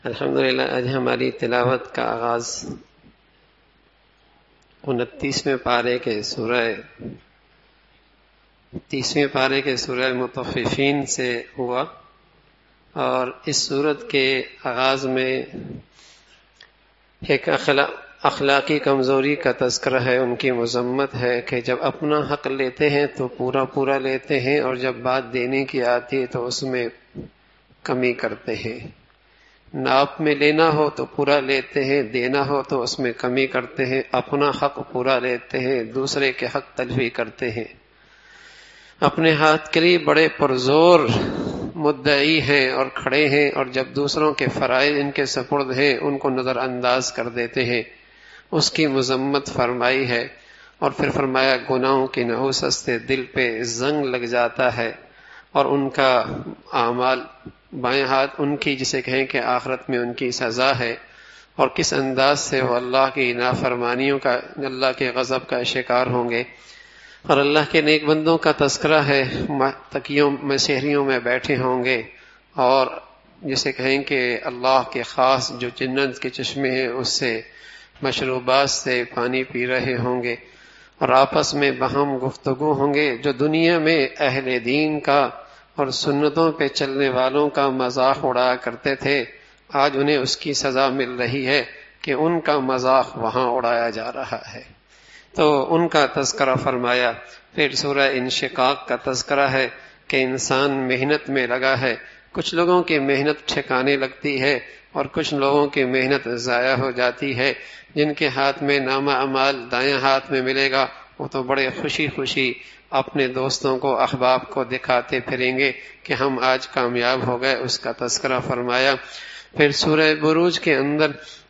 الحمدللہ آج ہماری تلاوت کا آغاز 29ویں پارے کے سورہ 30ویں پارے کے سورہ المطففین سے ہوا، اور اس سورت کے آغاز میں ایک اخلاقی کمزوری کا تذکرہ ہے، ان کی مذمت ہے کہ جب اپنا حق لیتے ہیں تو پورا لیتے ہیں، اور جب بات دینے کی آتی ہے تو اس میں کمی کرتے ہیں۔ ناپ میں لینا ہو تو پورا لیتے ہیں، دینا ہو تو اس میں کمی کرتے ہیں، اپنا حق پورا لیتے ہیں، دوسرے کے حق تلفی کرتے ہیں، اپنے ہاتھ کے لیے بڑے پرزور مدعی ہیں اور کھڑے ہیں، اور جب دوسروں کے فرائض ان کے سپرد ہیں ان کو نظر انداز کر دیتے ہیں۔ اس کی مذمت فرمائی ہے، اور پھر فرمایا گناہوں کی نحوست سے دل پہ زنگ لگ جاتا ہے، اور ان کا اعمال بائیں ہاتھ ان کی جسے کہیں کہ آخرت میں ان کی سزا ہے، اور کس انداز سے وہ اللہ کی نافرمانیوں کا، اللہ کے غضب کا شکار ہوں گے۔ اور اللہ کے نیک بندوں کا تذکرہ ہے، تکیوں میں سحریوں میں بیٹھے ہوں گے، اور جسے کہیں کہ اللہ کے خاص جو جنت کے چشمے ہیں اس سے، مشروبات سے پانی پی رہے ہوں گے، اور آپس میں باہم گفتگو ہوں گے۔ جو دنیا میں اہل دین کا اور سنتوں پہ چلنے والوں کا مذاق اڑایا کرتے تھے، آج انہیں اس کی سزا مل رہی ہے کہ ان کا مذاق وہاں اڑایا جا رہا ہے۔ تو ان کا تذکرہ فرمایا۔ پھر سورہ انشقاق کا تذکرہ ہے کہ انسان محنت میں لگا ہے، کچھ لوگوں کی محنت ٹھکانے لگتی ہے اور کچھ لوگوں کی محنت ضائع ہو جاتی ہے۔ جن کے ہاتھ میں نامہ اعمال دائیں ہاتھ میں ملے گا وہ تو بڑے خوشی اپنے دوستوں کو، احباب کو دکھاتے پھریں گے کہ ہم آج کامیاب ہو گئے، اس کا تذکرہ فرمایا۔ پھر سورہ بروج کے اندر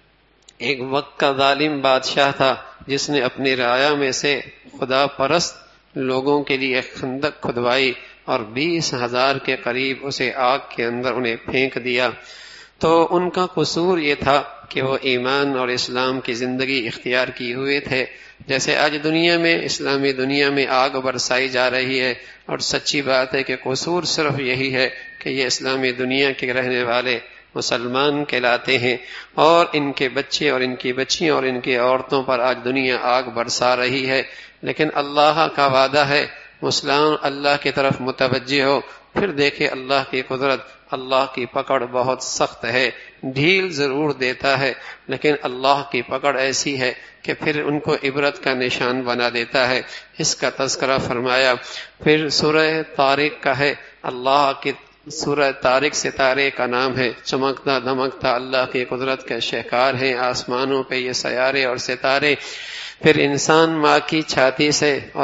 ایک وقت کا ظالم بادشاہ تھا جس نے اپنی رعایا میں سے خدا پرست لوگوں کے لیے خندق کھدوائی اور 20,000 کے قریب اسے آگ کے اندر انہیں پھینک دیا۔ تو ان کا قصور یہ تھا کہ وہ ایمان اور اسلام کی زندگی اختیار کیے ہوئے تھے۔ جیسے آج دنیا میں، اسلامی دنیا میں آگ برسائی جا رہی ہے، اور سچی بات ہے کہ قصور صرف یہی ہے کہ یہ اسلامی دنیا کے رہنے والے مسلمان کہلاتے ہیں، اور ان کے بچے اور ان کی بچیاں اور ان کی عورتوں پر آج دنیا آگ برسا رہی ہے۔ لیکن اللہ کا وعدہ ہے مسلمان اللہ کی طرف متوجہ ہو، پھر دیکھے اللہ کی قدرت، اللہ کی پکڑ بہت سخت ہے، ڈھیل ضرور دیتا ہے لیکن اللہ کی پکڑ ایسی ہے کہ پھر ان کو عبرت کا نشان بنا دیتا ہے۔ اس کا تذکرہ فرمایا۔ پھر سورہ طارق کا ہے، اللہ کی سورہ طارق ستارے کا نام ہے، چمکتا دمکتا اللہ کی قدرت کے شہکار ہیں آسمانوں پہ یہ سیارے اور ستارے۔ پھر انسان ماں کی چھاتی سے اور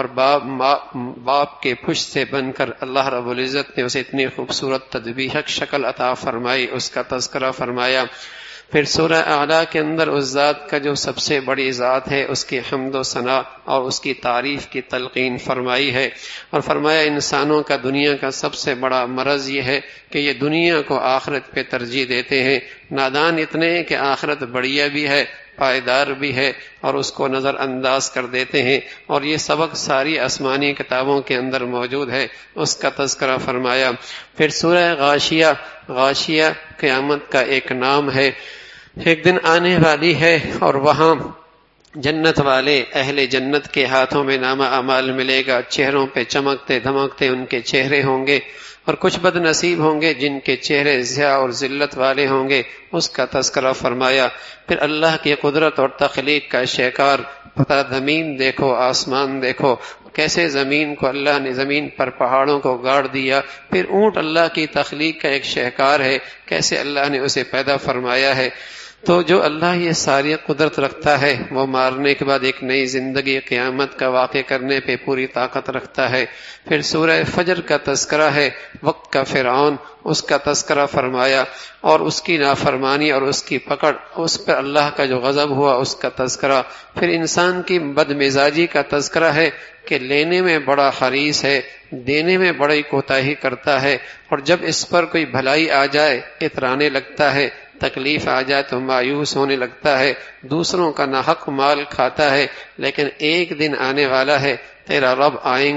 باپ کے پشت سے بن کر اللہ رب العزت نے اسے اتنی خوبصورت تدبیحک شکل عطا فرمائی، اس کا تذکرہ فرمایا۔ پھر سورہ اعلیٰ کے اندر اس ذات کا جو سب سے بڑی ذات ہے اس کی حمد و ثنا اور اس کی تعریف کی تلقین فرمائی ہے، اور فرمایا انسانوں کا دنیا کا سب سے بڑا مرض یہ ہے کہ یہ دنیا کو آخرت پہ ترجیح دیتے ہیں۔ نادان اتنے ہیں کہ آخرت بڑھیا بھی ہے، پائیدار بھی ہے، اور اس کو نظر انداز کر دیتے ہیں، اور یہ سبق ساری آسمانی کتابوں کے اندر موجود ہے، اس کا تذکرہ فرمایا۔ پھر سورہ غاشیہ قیامت کا ایک نام ہے، ایک دن آنے والی ہے اور وہاں جنت والے اہل جنت کے ہاتھوں میں نامہ اعمال ملے گا، چہروں پہ چمکتے دھمکتے ان کے چہرے ہوں گے، اور کچھ بد نصیب ہوں گے جن کے چہرے ضیاء اور ذلت والے ہوں گے، اس کا تذکرہ فرمایا۔ پھر اللہ کی قدرت اور تخلیق کا شہکار، پتہ زمین دیکھو آسمان دیکھو، کیسے زمین کو اللہ نے زمین پر پہاڑوں کو گاڑ دیا، پھر اونٹ اللہ کی تخلیق کا ایک شہکار ہے، کیسے اللہ نے اسے پیدا فرمایا ہے۔ تو جو اللہ یہ ساری قدرت رکھتا ہے وہ مارنے کے بعد ایک نئی زندگی قیامت کا واقع کرنے پہ پوری طاقت رکھتا ہے۔ پھر سورہ فجر کا تذکرہ ہے، وقت کا فرعون، اس کا تذکرہ فرمایا، اور اس کی نافرمانی اور اس کی پکڑ، اس پر اللہ کا جو غضب ہوا اس کا تذکرہ۔ پھر انسان کی بد مزاجی کا تذکرہ ہے کہ لینے میں بڑا حریص ہے، دینے میں بڑی کوتاہی کرتا ہے، اور جب اس پر کوئی بھلائی آ جائے اترانے لگتا ہے، تکلیف آ جائے تو مایوس ہونے لگتا ہے، دوسروں کا ناحق مال کھاتا ہے۔ لیکن ایک دن آنے والا ہے تیرا رب آئیں گے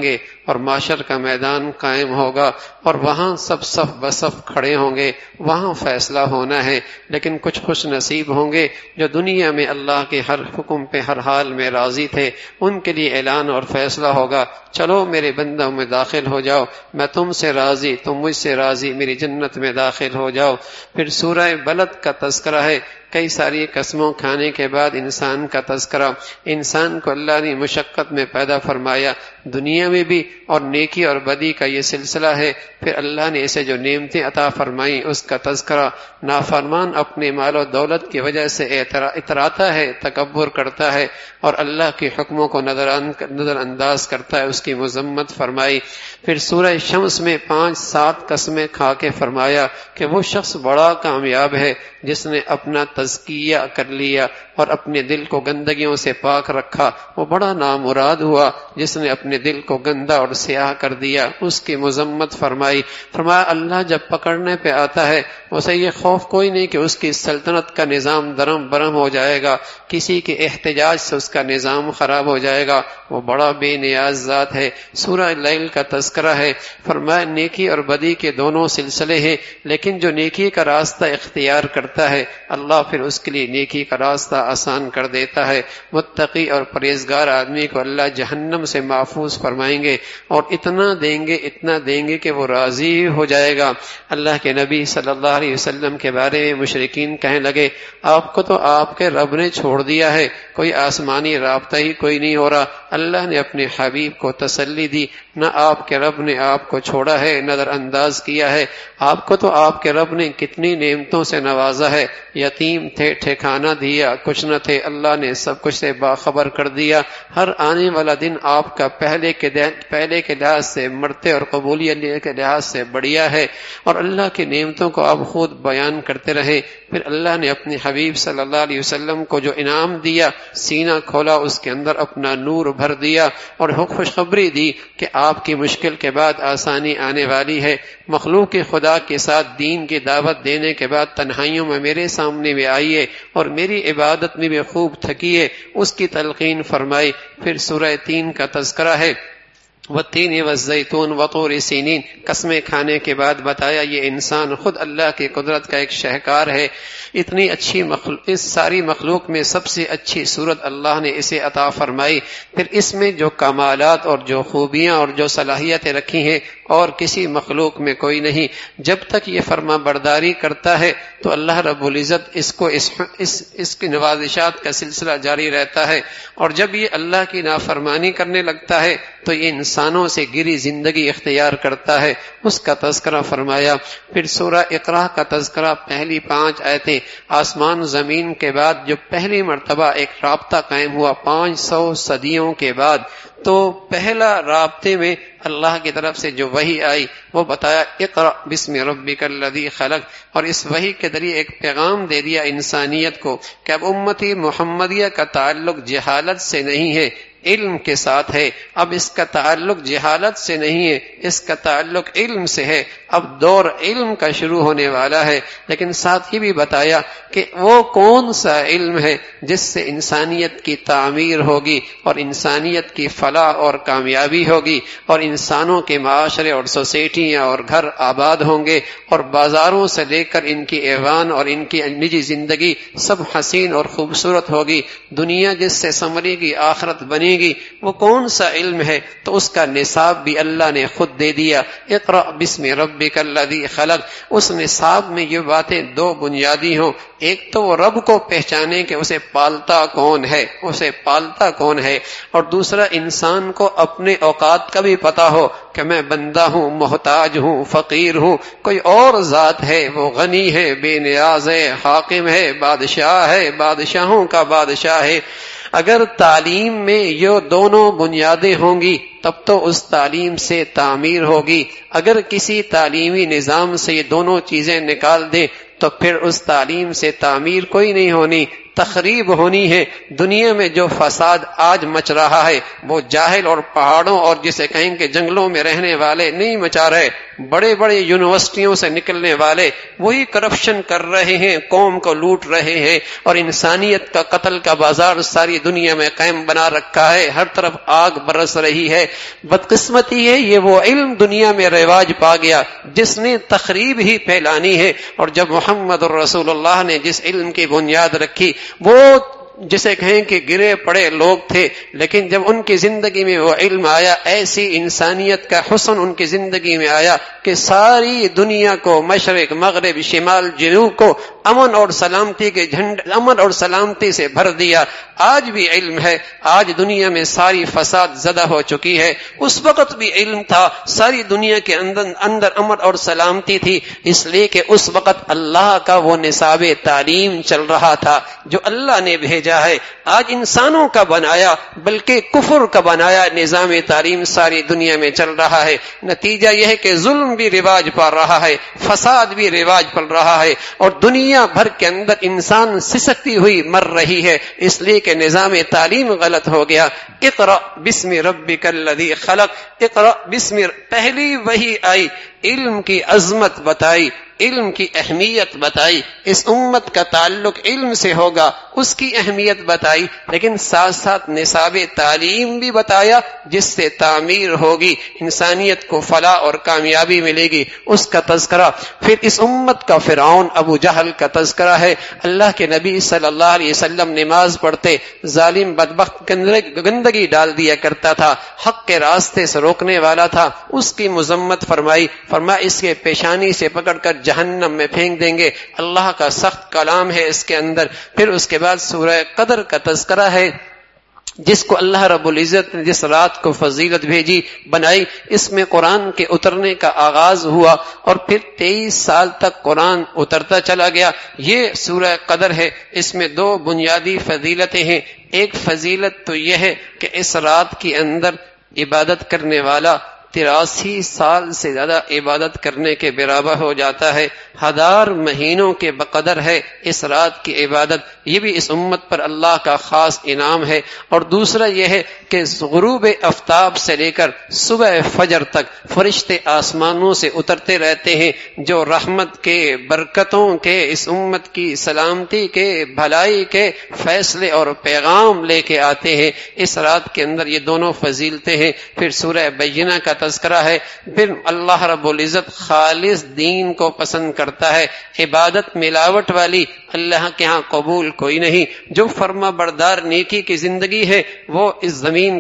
اور معاشر کا میدان قائم ہوگا اور وہاں سب صف بصف کھڑے ہوں گے، وہاں فیصلہ ہونا ہے۔ لیکن کچھ خوش نصیب ہوں گے جو دنیا میں اللہ کے ہر حکم پہ ہر حال میں راضی تھے، ان کے لیے اعلان اور فیصلہ ہوگا، چلو میرے بندوں میں داخل ہو جاؤ، میں تم سے راضی، تم مجھ سے راضی، میری جنت میں داخل ہو جاؤ۔ پھر سورہ بلد کا تذکرہ ہے، کئی ساری قسموں کھانے کے بعد انسان کا تذکرہ۔ انسان کو اللہ نے مشقت میں پیدا فرمایا، دنیا میں بھی، اور نیکی اور بدی کا یہ سلسلہ ہے۔ پھر اللہ نے اسے جو نعمتیں عطا فرمائیں اس کا تذکرہ۔ نافرمان اپنے مال و دولت کی وجہ سے اتراتا ہے، تکبر کرتا ہے اور اللہ کے حکموں کو نظر انداز کرتا ہے، اس کی مذمت فرمائی۔ پھر سورہ شمس میں 5-7 قسمیں کھا کے فرمایا کہ وہ شخص بڑا کامیاب ہے جس نے اپنا تزکیہ کر لیا اور اپنے دل کو گندگیوں سے پاک رکھا، وہ بڑا نامراد ہوا جس نے اپنے دل کو گندا اور سیاہ کر دیا، اس کی مذمت فرمائی۔ فرمایا اللہ جب پکڑنے پہ آتا ہے اسے یہ خوف کوئی نہیں کہ اس کی سلطنت کا نظام درم برہم ہو جائے گا، کسی کے احتجاج سے اس کا نظام خراب ہو جائے گا، وہ بڑا بے نیاز ذات ہے۔ سورہ لیل کا تذکرہ ہے، فرمایا نیکی اور بدی کے دونوں سلسلے ہیں، لیکن جو نیکی کا راستہ اختیار کرتا ہے اللہ پھر اس کے لیے نیکی کا راستہ آسان کر دیتا ہے۔ متقی اور پرہیزگار آدمی کو اللہ جہنم سے محفوظ فرمائیں گے اور اتنا دیں گے کہ وہ راضی ہو جائے گا۔ اللہ کے نبی صلی اللہ علیہ وسلم کے بارے میں مشرکین کہنے لگے آپ کو تو آپ کے رب نے چھوڑ دیا ہے، کوئی آسمانی رابطہ ہی کوئی نہیں ہو رہا۔ اللہ نے اپنے حبیب کو تسلی دی، نہ آپ کے رب نے آپ کو چھوڑا ہے، نظر انداز کیا ہے، آپ کو تو آپ کے رب نے کتنی نعمتوں سے نوازا ہے، یتیم تھے ٹھکانہ دیا، کچھ نہ تھے اللہ نے سب کچھ سے باخبر کر دیا۔ ہر آنے والا دن آپ کا پہلے کے لحاظ سے مرتے اور قبولیت کے لحاظ سے بڑھیا ہے، اور اللہ کی نعمتوں کو آپ خود بیان کرتے رہے۔ پھر اللہ نے اپنے حبیب صلی اللہ علیہ وسلم کو جو انعام دیا، سینہ کھولا، اس کے اندر اپنا نور بھر دیا اور خوشخبری دی کہ آپ کی مشکل کے بعد آسانی آنے والی ہے۔ مخلوق خدا کے ساتھ دین کی دعوت دینے کے بعد تنہائیوں میں میرے سامنے بھی آئیے اور میری عبادت میں بھی خوب تھکیے، اس کی تلقین فرمائی۔ پھر سورہ 3 کا تذکرہ ہے، والتین والزیتون وطور سینین، قسمیں کھانے کے بعد بتایا یہ انسان خود اللہ کی قدرت کا ایک شہکار ہے۔ اتنی اچھی اس ساری مخلوق میں سب سے اچھی صورت اللہ نے اسے عطا فرمائی۔ پھر اس میں جو کمالات اور جو خوبیاں اور جو صلاحیتیں رکھی ہیں اور کسی مخلوق میں کوئی نہیں۔ جب تک یہ فرما برداری کرتا ہے تو اللہ رب العزت اس کی نوازشات کا سلسلہ جاری رہتا ہے، اور جب یہ اللہ کی نافرمانی کرنے لگتا ہے تو یہ انسانوں سے گری زندگی اختیار کرتا ہے، اس کا تذکرہ فرمایا۔ پھر سورہ اقرا کا تذکرہ، پہلی 5 آیتیں، آسمان زمین کے بعد جو پہلی مرتبہ ایک رابطہ قائم ہوا 500 صدیوں کے بعد، تو پہلا رابطے میں اللہ کی طرف سے جو وحی آئی وہ بتایا اقرأ بسم ربک الذی خلق، اور اس وحی کے ذریعے ایک پیغام دے دیا انسانیت کو کہ اب امتی محمدیہ کا تعلق جہالت سے نہیں ہے، علم کے ساتھ ہے۔ اب اس کا تعلق جہالت سے نہیں ہے، اس کا تعلق علم سے ہے، اب دور علم کا شروع ہونے والا ہے۔ لیکن ساتھ یہ بھی بتایا کہ وہ کون سا علم ہے جس سے انسانیت کی تعمیر ہوگی اور انسانیت کی فلاح اور کامیابی ہوگی، اور انسانوں کے معاشرے اور سوسائٹیاں اور گھر آباد ہوں گے، اور بازاروں سے لے کر ان کی ایوان اور ان کی نجی زندگی سب حسین اور خوبصورت ہوگی، دنیا جس سے سنورے گی، آخرت بنے گی۔ وہ کون سا علم ہے؟ تو اس کا نصاب بھی اللہ نے خود دے دیا، اقرأ بسم ربک الذی خلق۔ اس نصاب میں یہ باتیں 2 بنیادی ہوں، ایک تو وہ رب کو پہچانے کہ اسے پالتا کون ہے، اور دوسرا انسان کو اپنے اوقات کا بھی پتا ہو کہ میں بندہ ہوں، محتاج ہوں، فقیر ہوں، کوئی اور ذات ہے، وہ غنی ہے، بے نیاز ہے، حاکم ہے، بادشاہ ہے، بادشاہوں کا بادشاہ ہے۔ اگر تعلیم میں یہ دونوں بنیادیں ہوں گی تب تو اس تعلیم سے تعمیر ہوگی، اگر کسی تعلیمی نظام سے یہ دونوں چیزیں نکال دیں تو پھر اس تعلیم سے تعمیر کوئی نہیں ہونی۔ تخریب ہونی ہے۔ دنیا میں جو فساد آج مچ رہا ہے وہ جاہل اور پہاڑوں اور جسے کہیں کہ جنگلوں میں رہنے والے نہیں مچا رہے، بڑے بڑے یونیورسٹیوں سے نکلنے والے وہی کرپشن کر رہے ہیں، قوم کو لوٹ رہے ہیں، اور انسانیت کا قتل کا بازار ساری دنیا میں قائم بنا رکھا ہے، ہر طرف آگ برس رہی ہے۔ بدقسمتی ہے یہ وہ علم دنیا میں رواج پا گیا جس نے تخریب ہی پھیلانی ہے، اور جب محمد رسول اللہ نے جس علم کی بنیاد رکھی وہ جسے کہیں کہ گرے پڑے لوگ تھے، لیکن جب ان کی زندگی میں وہ علم آیا، ایسی انسانیت کا حسن ان کی زندگی میں آیا کہ ساری دنیا کو، مشرق مغرب شمال جنوب کو امن اور سلامتی کے جھنڈے، امن اور سلامتی سے بھر دیا۔ آج بھی علم ہے، آج دنیا میں ساری فساد زدہ ہو چکی ہے، اس وقت بھی علم تھا، ساری دنیا کے اندر امن اور سلامتی تھی، اس لیے کہ اس وقت اللہ کا وہ نصاب تعلیم چل رہا تھا جو اللہ نے بھیجا ہے۔ آج انسانوں کا بنایا بلکہ کفر کا بنایا نظام تعلیم ساری دنیا میں چل رہا ہے۔ نتیجہ یہ ہے کہ ظلم بھی رواج پا رہا ہے، فساد بھی رواج پڑ رہا ہے، اور دنیا بھر کے اندر انسان سسکتی ہوئی مر رہی ہے، اس لیے کہ نظام تعلیم غلط ہو گیا۔ اقرأ بسم ربک الذی خلق، اقرأ بسم، پہلی وحی آئی، علم کی عظمت بتائی، علم کی اہمیت بتائی، اس امت کا تعلق علم سے ہوگا، اس کی اہمیت بتائی، لیکن ساتھ ساتھ نصاب تعلیم بھی بتایا جس سے تعمیر ہوگی، انسانیت کو فلاح اور کامیابی ملے گی، اس کا تذکرہ۔ پھر اس امت کا فرعون ابو جہل کا تذکرہ ہے۔ اللہ کے نبی صلی اللہ علیہ وسلم نماز پڑھتے، ظالم بدبخت گندگی ڈال دیا کرتا تھا، حق کے راستے سے روکنے والا تھا، اس کی مذمت فرمائی، فرمایا اس کے پیشانی سے پکڑ کر جہنم میں پھینک دیں گے، اللہ کا سخت کلام ہے اس کے اندر۔ پھر اس کے بعد سورہ قدر کا تذکرہ ہے، جس کو اللہ رب العزت نے جس رات کو فضیلت بھیجی بنائی، اس میں قرآن کے اترنے کا آغاز ہوا اور پھر 23 سال تک قرآن اترتا چلا گیا۔ یہ سورہ قدر ہے، اس میں 2 بنیادی فضیلتیں ہیں۔ ایک فضیلت تو یہ ہے کہ اس رات کے اندر عبادت کرنے والا 83 سال سے زیادہ عبادت کرنے کے برابر ہو جاتا ہے، 1000 مہینوں کے بقدر ہے اس رات کی عبادت۔ یہ بھی اس امت پر اللہ کا خاص انعام ہے۔ اور دوسرا یہ ہے کہ غروب آفتاب سے لے کر صبح فجر تک فرشتے آسمانوں سے اترتے رہتے ہیں، جو رحمت کے، برکتوں کے، اس امت کی سلامتی کے، بھلائی کے فیصلے اور پیغام لے کے آتے ہیں۔ اس رات کے اندر یہ دونوں فضیلتیں ہیں۔ پھر سورہ بینہ کا تذکرہ ہے۔ پھر اللہ رب العزت خالص دین کو پسند کرتا ہے، عبادت ملاوٹ والی اللہ کے ہاں قبول کوئی نہیں۔ جو فرما بردار نیکی کی زندگی ہے وہ اس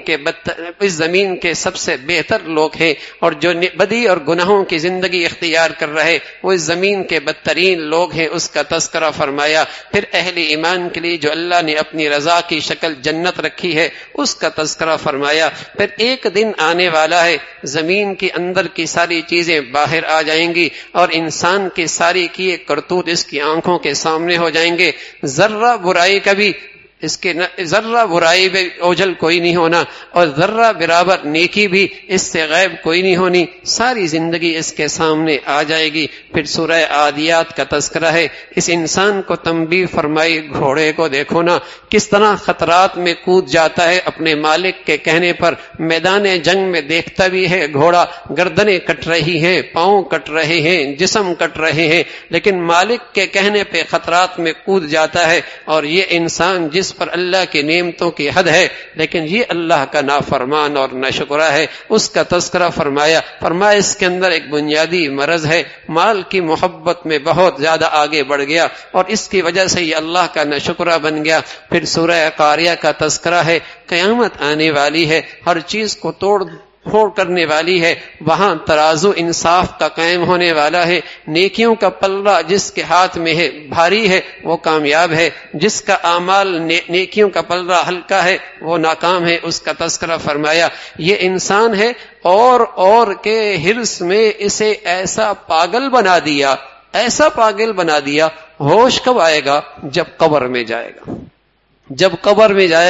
زمین کے سب سے بہتر لوگ ہیں، اور جو بدی اور گناہوں کی زندگی اختیار کر رہے وہ اس زمین کے بدترین لوگ ہیں، اس کا تذکرہ فرمایا۔ پھر اہل ایمان کے لیے جو اللہ نے اپنی رضا کی شکل جنت رکھی ہے اس کا تذکرہ فرمایا۔ پھر ایک دن آنے والا ہے زمین کے اندر کی ساری چیزیں باہر آ جائیں گی اور انسان کے ساری کیے کرتوت اس کی آنکھوں کے سامنے ہو جائیں گے۔ ذرہ برائی کا بھی اس کے ذرہ برائی میں اوجھل کوئی نہیں ہونا، اور ذرہ برابر نیکی بھی اس سے غائب کوئی نہیں ہونی، ساری زندگی اس کے سامنے آ جائے گی۔ پھر سورہ عادیات کا تذکرہ ہے۔ اس انسان کو تنبیہ فرمائی، گھوڑے کو دیکھو نا کس طرح خطرات میں کود جاتا ہے اپنے مالک کے کہنے پر، میدان جنگ میں دیکھتا بھی ہے گھوڑا، گردنیں کٹ رہی ہیں، پاؤں کٹ رہے ہیں، جسم کٹ رہے ہیں، لیکن مالک کے کہنے پہ خطرات میں کود جاتا ہے۔ اور یہ انسان جس پر اللہ کی نعمتوں کی حد ہے لیکن یہ اللہ کا نافرمان اور ناشکرا ہے، اس کا تذکرہ فرمایا۔ اس کے اندر ایک بنیادی مرض ہے، مال کی محبت میں بہت زیادہ آگے بڑھ گیا اور اس کی وجہ سے یہ اللہ کا ناشکرا بن گیا۔ پھر سورہ قاریہ کا تذکرہ ہے، قیامت آنے والی ہے، ہر چیز کو توڑ پھوڑ کرنے والی ہے، وہاں ترازو انصاف کا قائم ہونے والا ہے، نیکیوں کا پلہ جس کے ہاتھ میں ہے بھاری ہے وہ کامیاب ہے، جس کا اعمال نیکیوں کا پلہ ہلکا ہے وہ ناکام ہے، اس کا تذکرہ فرمایا۔ یہ انسان ہے اور کے حرص میں اسے ایسا پاگل بنا دیا، ایسا پاگل بنا دیا، ہوش کب آئے گا؟ جب قبر میں جائے گا، جب قبر میں جائے گا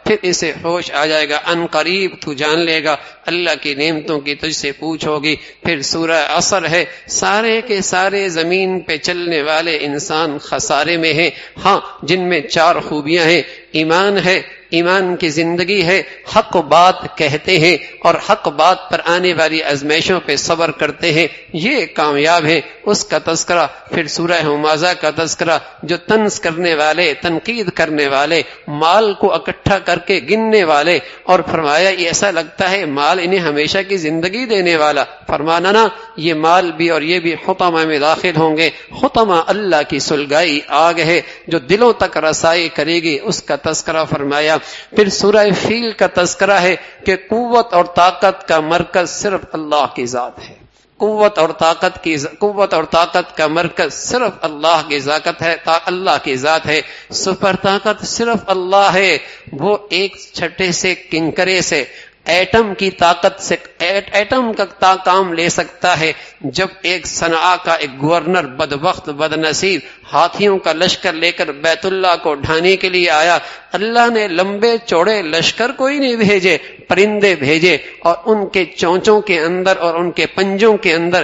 پھر اسے ہوش آ جائے گا، ان قریب تو جان لے گا اللہ کی نعمتوں کی تجھ سے پوچھ ہوگی۔ پھر سورہ عصر ہے، سارے کے سارے زمین پہ چلنے والے انسان خسارے میں ہیں، ہاں جن میں 4 خوبیاں ہیں، ایمان ہے، ایمان کی زندگی ہے، حق بات کہتے ہیں اور حق بات پر آنے والی آزمائشوں پہ صبر کرتے ہیں، یہ کامیاب ہے۔ اس کا تذکرہ پھر سورہ ہمازہ کا تذکرہ، جو طنز کرنے والے، تنقید کرنے والے، مال کو اکٹھا کر کے گننے والے، اور فرمایا یہ ایسا لگتا ہے مال انہیں ہمیشہ کی زندگی دینے والا، فرمانا نا یہ مال بھی اور یہ بھی حطمہ میں داخل ہوں گے۔ حطمہ اللہ کی سلگائی آگ ہے جو دلوں تک رسائی کرے گی، اس کا تذکرہ فرمایا۔ پھر سورہ فیل کا تذکرہ ہے کہ قوت اور طاقت کا مرکز صرف اللہ کی ذات ہے، قوت اور طاقت کا مرکز صرف اللہ کی ذات ہے، اللہ کی ذات ہے۔ سپر طاقت صرف اللہ ہے، وہ ایک چھٹے سے کنکرے سے، ایٹم کی طاقت سے ایٹم کا کام لے سکتا ہے۔ جب ایک صنعاء کا ایک گورنر بدبخت بد نصیب ہاتھیوں کا لشکر لے کر بیت اللہ کو ڈھانے کے لیے آیا، اللہ نے لمبے چوڑے لشکر کوئی نہیں بھیجے، پرندے بھیجے، اور ان کے چونچوں کے اندر اور ان کے پنجوں کے اندر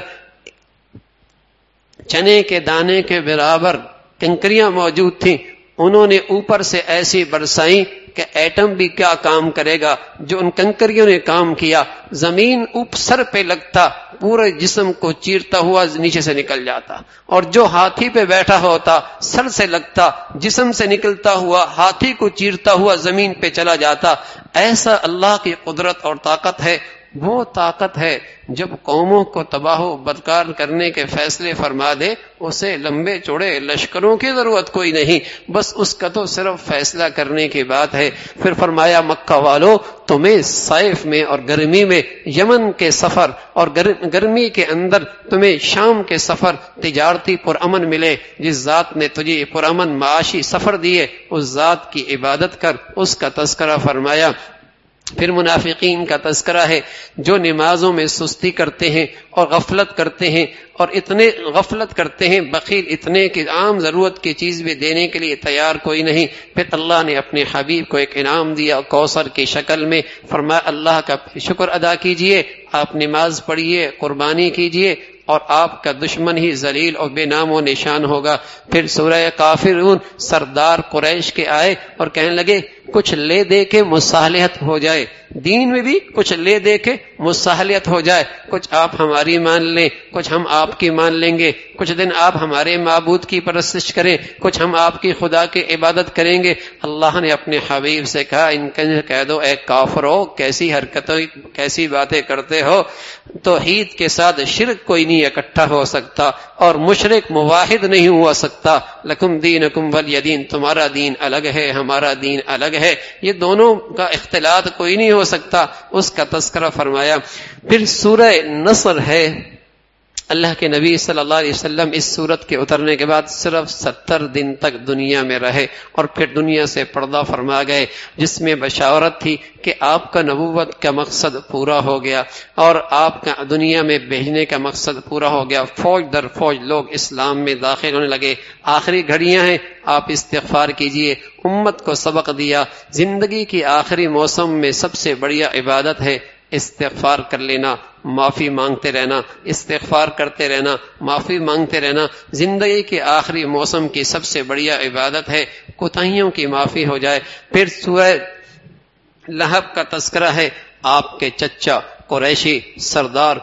چنے کے دانے کے برابر کنکریاں موجود تھیں، انہوں نے اوپر سے ایسی برسائیں کہ ایٹم بھی کیا کام کرے گا جو ان کنکریوں نے کام کیا۔ زمین سر پہ لگتا، پورے جسم کو چیرتا ہوا نیچے سے نکل جاتا، اور جو ہاتھی پہ بیٹھا ہوتا سر سے لگتا، جسم سے نکلتا ہوا ہاتھی کو چیرتا ہوا زمین پہ چلا جاتا۔ ایسا اللہ کی قدرت اور طاقت ہے۔ وہ طاقت ہے جب قوموں کو تباہ و بدکار کرنے کے فیصلے فرما دے، اسے لمبے چوڑے لشکروں کی ضرورت کوئی نہیں، بس اس کا تو صرف فیصلہ کرنے کی بات ہے۔ پھر فرمایا مکہ والو، تمہیں صیف میں اور گرمی میں یمن کے سفر اور گرمی کے اندر تمہیں شام کے سفر تجارتی پرامن ملے۔ جس ذات نے تجھے پرامن معاشی سفر دیے، اس ذات کی عبادت کر، اس کا تذکرہ فرمایا۔ پھر منافقین کا تذکرہ ہے جو نمازوں میں سستی کرتے ہیں اور غفلت کرتے ہیں، اور اتنے غفلت کرتے ہیں، بخیل اتنے کہ عام ضرورت کی چیز بھی دینے کے لیے تیار کوئی نہیں۔ پھر اللہ نے اپنے حبیب کو ایک انعام دیا کوثر کی شکل میں، فرمایا اللہ کا شکر ادا کیجئے، آپ نماز پڑھیے، قربانی کیجئے، اور آپ کا دشمن ہی ذلیل اور بے نام و نشان ہوگا۔ پھر سورہ کافرون، سردار قریش کے آئے اور کہنے لگے کچھ لے دے کے مصالحت ہو جائے، دین میں بھی کچھ لے دے کے مصالحت ہو جائے، کچھ آپ ہماری مان لیں، کچھ ہم آپ کی مان لیں گے، کچھ دن آپ ہمارے معبود کی پرستش کریں، کچھ ہم آپ کی خدا کی عبادت کریں گے۔ اللہ نے اپنے حبیب سے کہا ان کا کہہ دو اے کافرو، کیسی حرکتیں کیسی باتیں کرتے ہو، توحید کے ساتھ شرک کوئی نہیں اکٹھا ہو سکتا اور مشرک موحد نہیں ہوا سکتا۔ لکم دینکم ولی دین، تمہارا دین الگ ہے، ہمارا دین الگ ہے، یہ دونوں کا اختلاط کوئی نہیں ہو سکتا، اس کا تذکرہ فرمایا۔ پھر سورہ نصر ہے، اللہ کے نبی صلی اللہ علیہ وسلم اس سورت کے اترنے کے بعد صرف 70 دن تک دنیا میں رہے اور پھر دنیا سے پردہ فرما گئے، جس میں بشارت تھی کہ آپ کا نبوت کا مقصد پورا ہو گیا اور آپ کا دنیا میں بھیجنے کا مقصد پورا ہو گیا۔ فوج در فوج لوگ اسلام میں داخل ہونے لگے۔ آخری گھڑیاں ہیں، آپ استغفار کیجئے، امت کو سبق دیا۔ زندگی کی آخری موسم میں سب سے بڑی عبادت ہے استغفار کر لینا، معافی مانگتے رہنا، استغفار کرتے رہنا، معافی مانگتے رہنا۔ زندگی کے آخری موسم کی سب سے بڑی عبادت ہے کوتاہیوں کی معافی ہو جائے۔ پھر سورہ لہب کا تذکرہ ہے، آپ کے چچا قریشی سردار،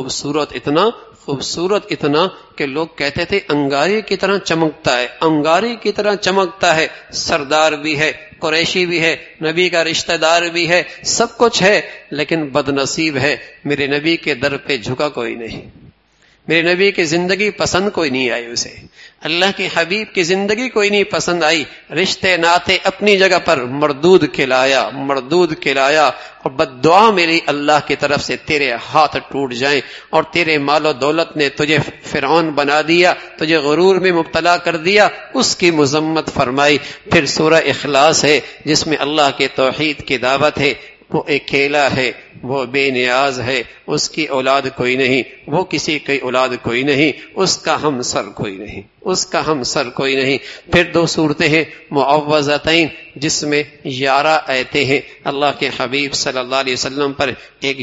خوبصورت اتنا کہ لوگ کہتے تھے انگاری کی طرح چمکتا ہے، انگاری کی طرح چمکتا ہے، سردار بھی ہے، قریشی بھی ہے، نبی کا رشتہ دار بھی ہے، سب کچھ ہے، لیکن بد نصیب ہے، میرے نبی کے در پہ جھکا کوئی نہیں، میرے نبی کی زندگی پسند کوئی نہیں آئی، اسے اللہ کے حبیب کی زندگی کوئی نہیں پسند آئی، رشتے ناتے اپنی جگہ پر مردود کھلایا، اور بد دعا میری اللہ کی طرف سے تیرے ہاتھ ٹوٹ جائیں اور تیرے مال و دولت نے تجھے فرعون بنا دیا، تجھے غرور میں مبتلا کر دیا، اس کی مذمت فرمائی۔ پھر سورہ اخلاص ہے جس میں اللہ کے توحید کی دعوت ہے، وہ اکیلا ہے، وہ بے نیاز ہے، اس کی اولاد کوئی نہیں، وہ کسی کی اولاد کوئی نہیں، اس کا ہمسر کوئی نہیں، اس کا ہمسر کوئی نہیں۔ پھر 2 صورتیں ہیں معوذتین جس میں 11 آیتیں ہیں۔ اللہ کے حبیب صلی اللہ علیہ وسلم پر ایک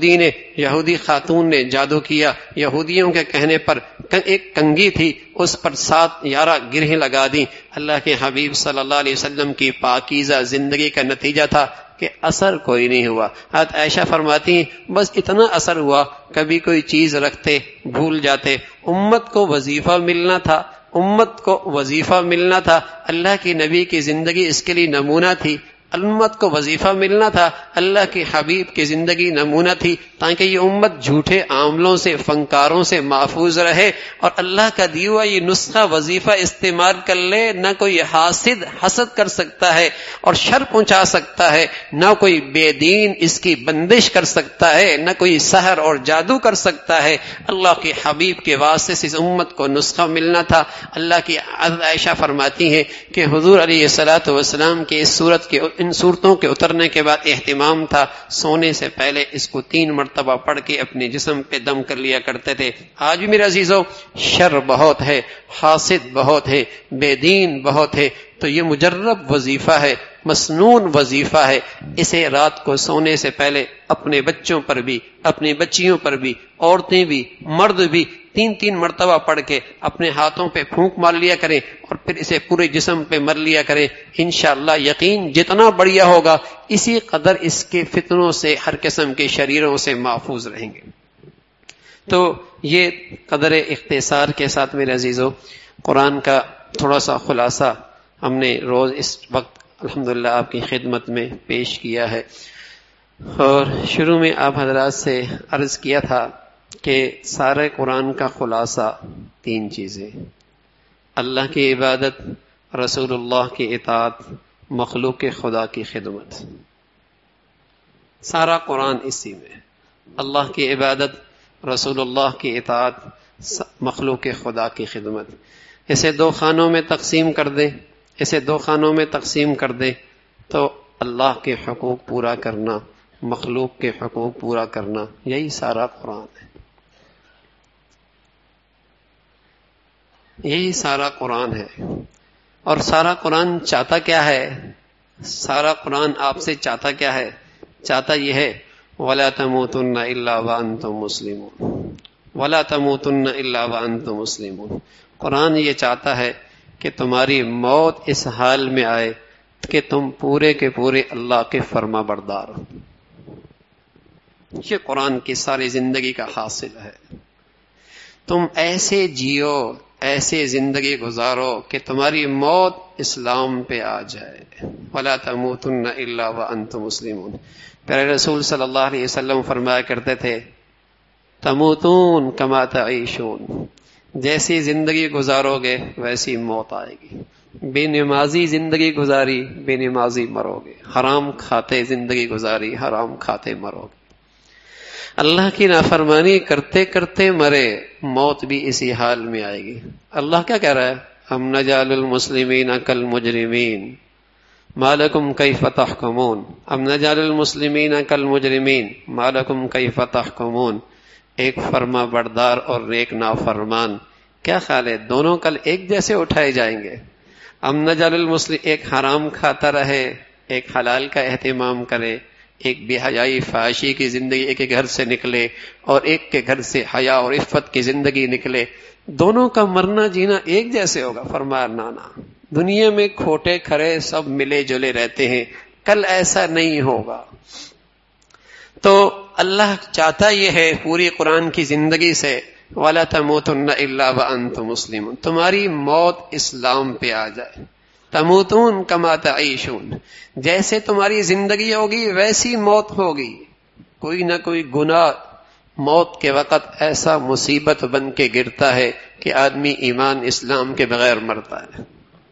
یہودی خاتون نے جادو کیا، یہودیوں کے کہنے پر ایک کنگھی تھی، اس پر 11 گرہیں لگا دی۔ اللہ کے حبیب صلی اللہ علیہ وسلم کی پاکیزہ زندگی کا نتیجہ تھا کہ اثر کوئی نہیں ہوا۔ حضرت عائشہ فرماتی ہیں بس اتنا اثر ہوا، کبھی کوئی چیز رکھتے بھول جاتے۔ امت کو وظیفہ ملنا تھا، امت کو وظیفہ ملنا تھا، اللہ کی نبی کی زندگی اس کے لیے نمونہ تھی۔ امت کو وظیفہ ملنا تھا، اللہ کے حبیب کی زندگی نمونہ تھی، تاکہ یہ امت جھوٹے عاملوں سے، فنکاروں سے محفوظ رہے اور اللہ کا دیا ہوا یہ نسخہ وظیفہ استعمال کر لے۔ نہ کوئی حسد کر سکتا ہے اور شر پہنچا سکتا ہے، نہ کوئی بے دین اس کی بندش کر سکتا ہے، نہ کوئی سحر اور جادو کر سکتا ہے۔ اللہ کے حبیب کے واسطے سے اس امت کو نسخہ ملنا تھا۔ اللہ کی عائشہ فرماتی ہے کہ حضور علیہ الصلوۃ والسلام کی ان صورتوں کے اترنے کے بعد اہتمام تھا، سونے سے پہلے اس کو 3 مرتبہ پڑھ کے اپنے جسم پہ دم کر لیا کرتے تھے۔ آج بھی میرے عزیزو شر بہت ہے، حاسد بہت ہے، بے دین بہت ہے، تو یہ مجرب وظیفہ ہے، مسنون وظیفہ ہے۔ اسے رات کو سونے سے پہلے اپنے بچوں پر بھی، اپنی بچیوں پر بھی، عورتیں بھی، مرد بھی 3 مرتبہ پڑھ کے اپنے ہاتھوں پہ پھونک مار لیا کریں اور پھر اسے پورے جسم پہ مر لیا کریں۔ انشاءاللہ یقین جتنا بڑھیا ہوگا اسی قدر اس کے فتنوں سے، ہر قسم کے شریروں سے محفوظ رہیں گے۔ تو یہ قدر اختصار کے ساتھ میرے عزیزو قرآن کا تھوڑا سا خلاصہ ہم نے روز اس وقت الحمدللہ آپ کی خدمت میں پیش کیا ہے۔ اور شروع میں آپ حضرات سے عرض کیا تھا کہ سارے قرآن کا خلاصہ 3 چیزیں: اللہ کی عبادت، رسول اللہ کی اطاعت، مخلوق خدا کی خدمت۔ سارا قرآن اسی میں، اللہ کی عبادت، رسول اللہ کی اطاعت، مخلوق خدا کی خدمت۔ اسے 2 خانوں میں تقسیم کر دیں، اسے 2 خانوں میں تقسیم کر دیں تو اللہ کے حقوق پورا کرنا، مخلوق کے حقوق پورا کرنا، یہی سارا قرآن ہے، یہی سارا قرآن ہے۔ اور سارا قرآن چاہتا کیا ہے؟ سارا قرآن آپ سے چاہتا کیا ہے؟ چاہتا یہ ہے وَلَا تَمُوتُنَّ إِلَّا وَأَنْتُمْ مُسْلِمُونَ، وَلَا تَمُوتُنَّ إِلَّا وَأَنْتُمْ مُسْلِمُونَ۔ قرآن یہ چاہتا ہے کہ تمہاری موت اس حال میں آئے کہ تم پورے کے پورے اللہ کے فرما بردار ہو۔ یہ قرآن کی ساری زندگی کا حاصل ہے۔ تم ایسے جیو، ایسے زندگی گزارو کہ تمہاری موت اسلام پہ آ جائے۔ وَلَا تَمُوتُنَّ إِلَّا وَأَنْتُمْ مُسْلِمُونَ۔ پیارے رسول صلی اللہ علیہ وسلم فرمایا کرتے تھے تموتون کما تعیشون، جیسی زندگی گزارو گے ویسی موت آئے گی۔ بے نمازی زندگی گزاری، بے نمازی مرو گے۔ حرام کھاتے زندگی گزاری، حرام کھاتے مرو گے۔ اللہ کی نافرمانی کرتے کرتے مرے، موت بھی اسی حال میں آئے گی۔ اللہ کیا کہہ رہا ہے؟ ہم نجعل المسلمین کالمجرمین ما لکم کیف تحکمون، ہم نجعل المسلمین کالمجرمین ما لکم کیف تحکمون۔ ایک فرما بردار اور ایک نافرمان، کیا خیال ہے دونوں کل ایک جیسے اٹھائے جائیں گے؟ ہم نجعل المسلم، ایک حرام کھاتا رہے، ایک حلال کا اہتمام کرے، ایک بے حیائی فحاشی کی زندگی ایک کے گھر سے نکلے اور ایک کے گھر سے حیا اور عفت کی زندگی نکلے، دونوں کا مرنا جینا ایک جیسے ہوگا؟ فرمایا نانا، دنیا میں کھوٹے کھرے سب ملے جلے رہتے ہیں، کل ایسا نہیں ہوگا۔ تو اللہ چاہتا یہ ہے پوری قرآن کی زندگی سے وَلَا تَمُوتُنَّ إِلَّا وَأَنْتُمْ مُسْلِمُونَ، تمہاری موت اسلام پہ آ جائے۔ تموتون کما تعیشون، جیسے تمہاری زندگی ہوگی ویسی موت ہوگی۔ کوئی نہ کوئی گناہ موت کے وقت ایسا مصیبت بن کے گرتا ہے کہ آدمی ایمان اسلام کے بغیر مرتا ہے۔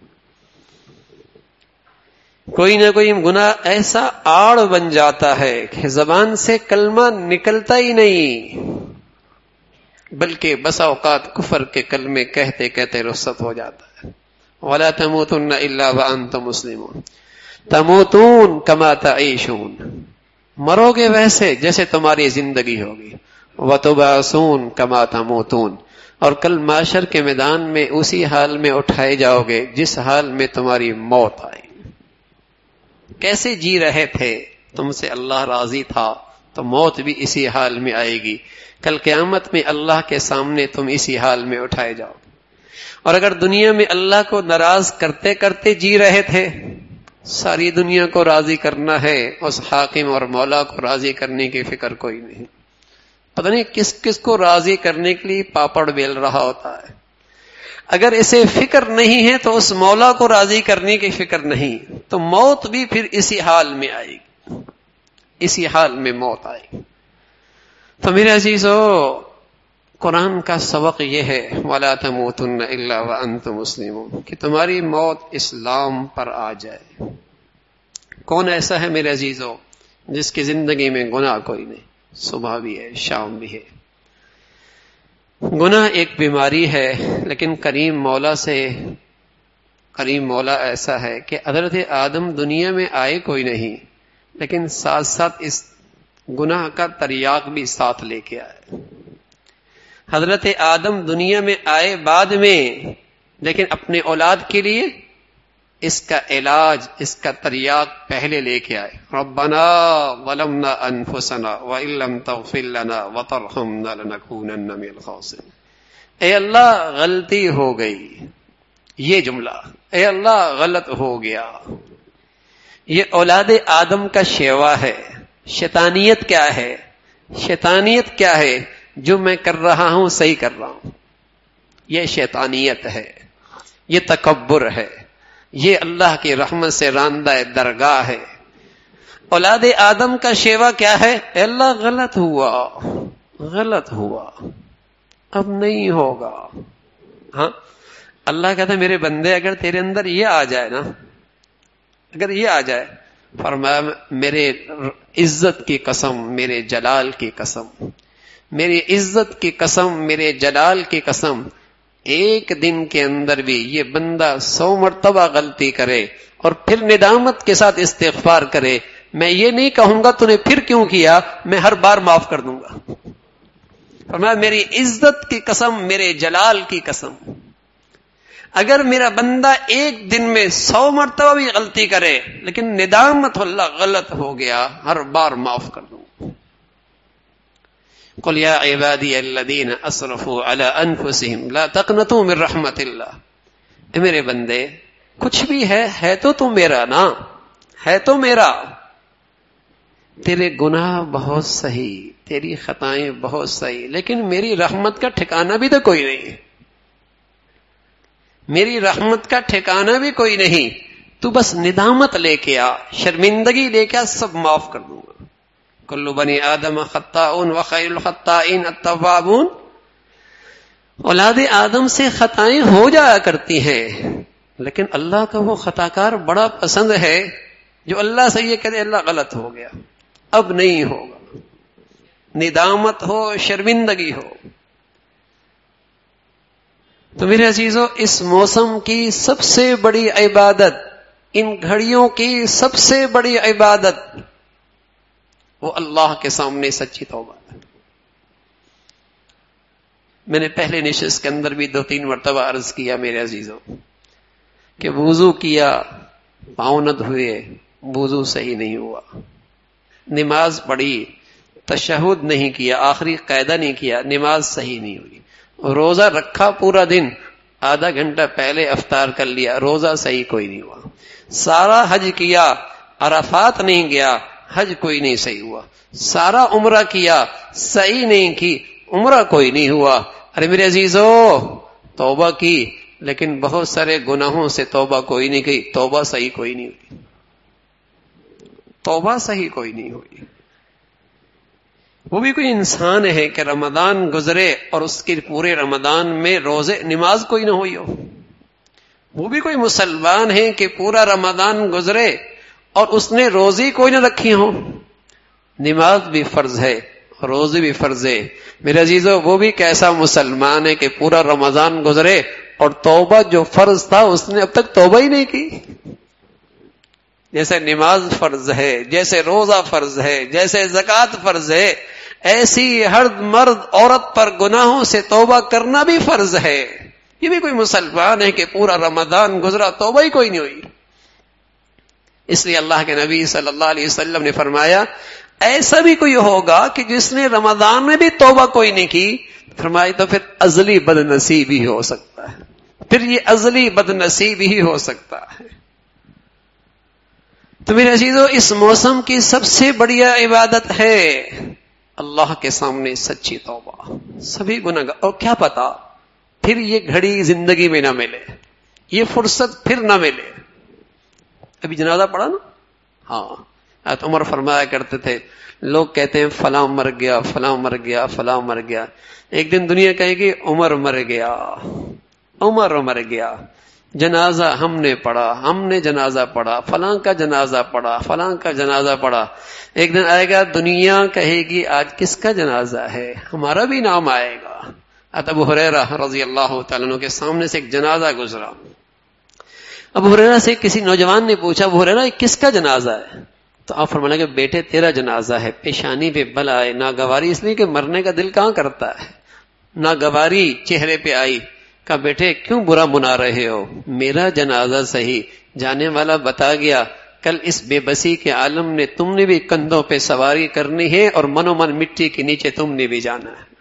کوئی نہ کوئی گناہ ایسا آڑ بن جاتا ہے کہ زبان سے کلمہ نکلتا ہی نہیں، بلکہ بسا اوقات کفر کے کلمے کہتے کہتے رخصت ہو جاتا ہے۔ وَلَا تَمُوتُنَّ إِلَّا وَأَنْتُمْ مُسْلِمُونَ، تَمُوتُونَ كَمَا تَعِيشُونَ، مرو گے ویسے جیسے تمہاری زندگی ہوگی. وَتُبْعَثُونَ كَمَا تَمُوتُونَ، اور کل معاشر کے میدان میں اسی حال میں اٹھائے جاؤ گے جس حال میں تمہاری موت آئی. کیسے جی رہے تھے، تم سے اللہ راضی تھا تو موت بھی اسی حال میں آئے گی. کل قیامت میں اللہ کے سامنے تم اسی حال میں اٹھائے جاؤ گے. اور اگر دنیا میں اللہ کو ناراض کرتے کرتے جی رہے تھے، ساری دنیا کو راضی کرنا ہے، اس حاکم اور مولا کو راضی کرنے کی فکر کوئی نہیں. پتہ نہیں کس کس کو راضی کرنے کے لیے پاپڑ بیل رہا ہوتا ہے. اگر اسے فکر نہیں ہے تو اس مولا کو راضی کرنے کی فکر نہیں، تو موت بھی پھر اسی حال میں آئے گی، اسی حال میں موت آئے گی. تو میرے عزیزو، قرآن کا سبق یہ ہے وَلَا تَمُوتُنَّ إِلَّا وَأَنْتُمْ مُسْلِمُونَ، کہ تمہاری موت اسلام پر آ جائے. کون ایسا ہے میرے عزیزو جس کی زندگی میں گناہ کوئی نہیں؟ صبح بھی ہے، شام بھی ہے. گناہ ایک بیماری ہے، لیکن کریم مولا ایسا ہے کہ حضرت آدم دنیا میں آئے کوئی نہیں، لیکن ساتھ ساتھ اس گناہ کا تریاق بھی ساتھ لے کے آئے. حضرت آدم دنیا میں آئے بعد میں، لیکن اپنے اولاد کے لیے اس کا علاج، اس کا تریاق پہلے لے کے آئے. ربنا ظلمنا انفسنا وان لم تغفر لنا وترحمنا لنكونن من الخاسرین. اے اللہ غلطی ہو گئی، یہ جملہ، اے اللہ غلط ہو گیا. یہ اولاد آدم کا شیوا ہے. شیطانیت کیا ہے؟ شیطانیت کیا ہے؟ جو میں کر رہا ہوں صحیح کر رہا ہوں، یہ شیطانیت ہے، یہ تکبر ہے، یہ اللہ کی رحمت سے راندہ درگاہ ہے. اولاد آدم کا شیوا کیا ہے؟ اے اللہ غلط ہوا، اب نہیں ہوگا. ہاں، اللہ کہتا ہے میرے بندے اگر تیرے اندر یہ آ جائے نا، اگر یہ آ جائے، فرمایا میرے عزت کی قسم، میرے جلال کی قسم، میری عزت کی قسم، میرے جلال کی قسم، ایک دن کے اندر بھی یہ بندہ 100 مرتبہ غلطی کرے اور پھر ندامت کے ساتھ استغفار کرے، میں یہ نہیں کہوں گا تو نے پھر کیوں کیا، میں ہر بار معاف کر دوں گا. فرمایا میری عزت کی قسم، میرے جلال کی قسم، اگر میرا بندہ ایک دن میں 100 مرتبہ بھی غلطی کرے لیکن ندامت اللہ غلط ہو گیا، ہر بار معاف کر دوں. قل یا عبادی الذین اسرفوا علی انفسہم لا تقنطوا من رحمت اللہ. اے میرے بندے، کچھ بھی ہے تو تم میرا نا، ہے تو میرا. تیرے گناہ بہت صحیح، تیری خطائیں بہت صحیح، لیکن میری رحمت کا ٹھکانہ بھی تو کوئی نہیں، میری رحمت کا ٹھکانہ بھی کوئی نہیں. تو بس ندامت لے کے آ، شرمندگی لے کے آ، سب معاف کر دوں گا. کل بنی آدم خطاؤن وخیر الخطائین التوابون. اولاد آدم سے خطائیں ہو جایا کرتی ہیں، لیکن اللہ کا وہ خطا کار بڑا پسند ہے جو اللہ سے یہ کہتے اللہ غلط ہو گیا، اب نہیں ہوگا. ندامت ہو، شرمندگی ہو. تو میرے عزیزو، اس موسم کی سب سے بڑی عبادت، ان گھڑیوں کی سب سے بڑی عبادت، وہ اللہ کے سامنے سچی توبہ ہے. میں نے پہلے نشست کے اندر بھی 2-3 مرتبہ عرض کیا میرے عزیزوں کہ وضو کیا، پاؤں نہ دھوئے، وضو صحیح نہیں ہوا. نماز پڑھی، تشہد نہیں کیا، آخری قاعدہ نہیں کیا، نماز صحیح نہیں ہوئی. روزہ رکھا پورا دن، آدھا گھنٹہ پہلے افطار کر لیا، روزہ صحیح کوئی نہیں ہوا. سارا حج کیا، عرفات نہیں گیا، حج کوئی نہیں صحیح ہوا. سارا عمرہ کیا، صحیح نہیں کی، عمرہ کوئی نہیں ہوا. ارے میرے عزیزو، توبہ کی لیکن بہت سارے گناہوں سے توبہ کوئی نہیں کی، توبہ صحیح کوئی نہیں ہوئی، توبہ صحیح کوئی نہیں ہوئی. وہ بھی کوئی انسان ہے کہ رمضان گزرے اور اس کے پورے رمضان میں روزے نماز کوئی نہ ہوئی ہو. وہ بھی کوئی مسلمان ہے کہ پورا رمضان گزرے اور اس نے روزی کوئی نہ رکھی ہو. نماز بھی فرض ہے، روزی بھی فرض ہے. میرے عزیزو، وہ بھی کیسا مسلمان ہے کہ پورا رمضان گزرے اور توبہ جو فرض تھا اس نے اب تک توبہ ہی نہیں کی. جیسے نماز فرض ہے، جیسے روزہ فرض ہے، جیسے زکوٰۃ فرض ہے، ایسی ہر مرد عورت پر گناہوں سے توبہ کرنا بھی فرض ہے۔ یہ بھی کوئی مسلمان ہے کہ پورا رمضان گزرا توبہ ہی کوئی نہیں ہوئی؟ اس لیے اللہ کے نبی صلی اللہ علیہ وسلم نے فرمایا ایسا بھی کوئی ہوگا کہ جس نے رمضان میں بھی توبہ کوئی نہیں کی، فرمایا تو پھر ازلی بد نصیب ہی ہو سکتا ہے، پھر یہ ازلی بد نصیب ہی ہو سکتا ہے۔ تو میرے عزیزو، اس موسم کی سب سے بڑیا عبادت ہے اللہ کے سامنے سچی توبہ، سبھی گناہ گار۔ اور کیا پتا پھر یہ گھڑی زندگی میں نہ ملے، یہ فرصت پھر نہ ملے۔ ابھی جنازہ پڑھا نا، ہاں، حضرت عمر فرمایا کرتے تھے لوگ کہتے ہیں فلاں مر گیا، فلاں مر گیا، فلاں مر گیا، ایک دن دنیا کہے گی عمر مر گیا، عمر مر گیا، جنازہ ہم نے پڑھا، ہم نے جنازہ پڑھا، فلاں کا جنازہ پڑھا، فلاں کا جنازہ پڑھا۔ ایک دن آئے گا دنیا کہے گی آج کس کا جنازہ ہے، ہمارا بھی نام آئے گا۔ ابو ہریرہ رضی اللہ تعالیٰ عنہ کے سامنے سے ایک جنازہ گزرا۔ ابو ہریرہ سے کسی نوجوان نے پوچھا ابو ہریرہ کس کا جنازہ ہے؟ تو آپ فرمانے کہ بیٹے تیرا جنازہ ہے، پیشانی پہ بلا ہے، ناگواری اس لیے کہ مرنے کا دل کہاں کرتا ہے، ناگواری چہرے پہ آئی۔ کہا بیٹے کیوں برا منا رہے ہو، میرا جنازہ صحیح، جانے والا بتا گیا کل اس بے بسی کے عالم نے تم نے بھی کندھوں پہ سواری کرنی ہے اور منو من مٹی کے نیچے تم نے بھی جانا ہے۔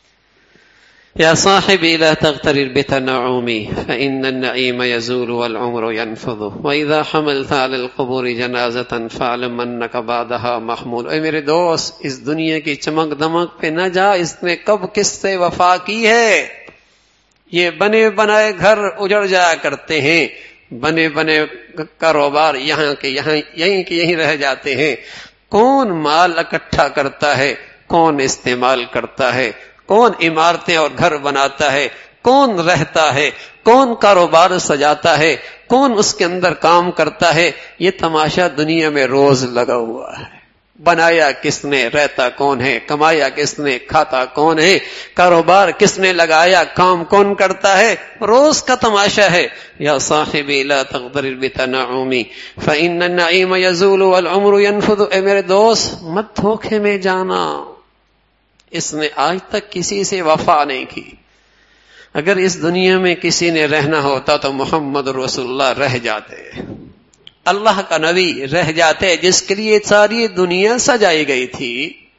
یا صاحبی لا تغترر بتنعمی فإن النعیم یزول والعمر ينفض وإذا حملت على القبور جنازة فاعلم انك بعدها محمول۔ اے میرے دوست، اس دنیا کی چمک دمک پہ نہ جا، اس نے کب کس سے وفا کی ہے۔ یہ بنے بنائے گھر اجڑ جایا کرتے ہیں، بنے بنے کاروبار یہاں کے یہاں، یہیں کے یہیں رہ جاتے ہیں۔ کون مال اکٹھا کرتا ہے، کون استعمال کرتا ہے، کون عمارتیں اور گھر بناتا ہے، کون رہتا ہے، کون کاروبار سجاتا ہے، کون اس کے اندر کام کرتا ہے، یہ تماشا دنیا میں روز لگا ہوا ہے۔ بنایا کس نے، رہتا کون ہے، کمایا کس نے، کھاتا کون ہے، کاروبار کس نے لگایا، کام کون کرتا ہے، روز کا تماشا ہے۔ یا صاحبی لا تغترر بتنعمی فإن النعیم یزول والعمر ينفض۔ اے میرے دوست مت دھوکے میں جانا، اس نے آج تک کسی سے وفا نہیں کی۔ اگر اس دنیا میں کسی نے رہنا ہوتا تو محمد رسول اللہ رہ جاتے، اللہ کا نبی رہ جاتے، جس کے لیے ساری دنیا سجائی گئی تھی۔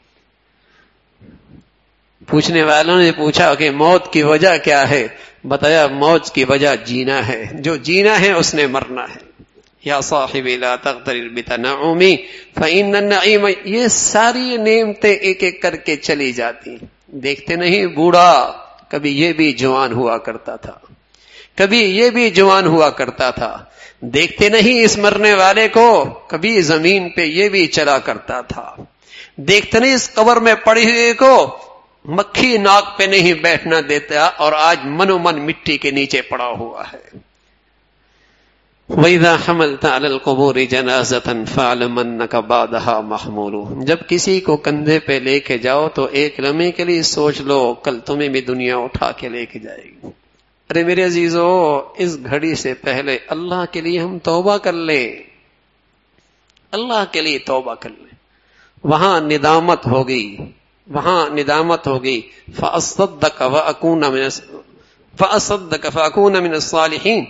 پوچھنے والوں نے پوچھا کہ موت کی وجہ کیا ہے، بتایا موت کی وجہ جینا ہے، جو جینا ہے اس نے مرنا ہے۔ یا صاحبی لا تغترر بتنعمی فإن النعیم، یہ ساری نعمتیں ایک ایک کر کے چلی جاتی۔ دیکھتے نہیں بوڑھا کبھی یہ بھی جوان ہوا کرتا تھا، کبھی یہ بھی جوان ہوا کرتا تھا۔ دیکھتے نہیں اس مرنے والے کو، کبھی زمین پہ یہ بھی چلا کرتا تھا۔ دیکھتے نہیں اس قبر میں پڑی ہوئی کو، مکھی ناک پہ نہیں بیٹھنا دیتا اور آج منو من مٹی کے نیچے پڑا ہوا ہے۔ وَإِذَا حَمَلْتَ عَلَى الْقُبُورِ جَنَازَةً فَاعْلَمْ أَنَّكَ بَعْدَهَا مَحْمُولٌ۔ جب کسی کو کندھے پہ لے کے جاؤ تو ایک لمحے کے لیے سوچ لو کل تمہیں بھی دنیا اٹھا کے لے کے جائے گی۔ ارے میرے عزیزو، اس گھڑی سے پہلے اللہ کے لیے ہم توبہ کر لیں، اللہ کے لیے توبہ کر لیں۔ وہاں ندامت ہوگی، وہاں ندامت ہوگی۔ فَأَصَّدَّقَ فَأَكُونَ مِنَ الصَّالِحِينَ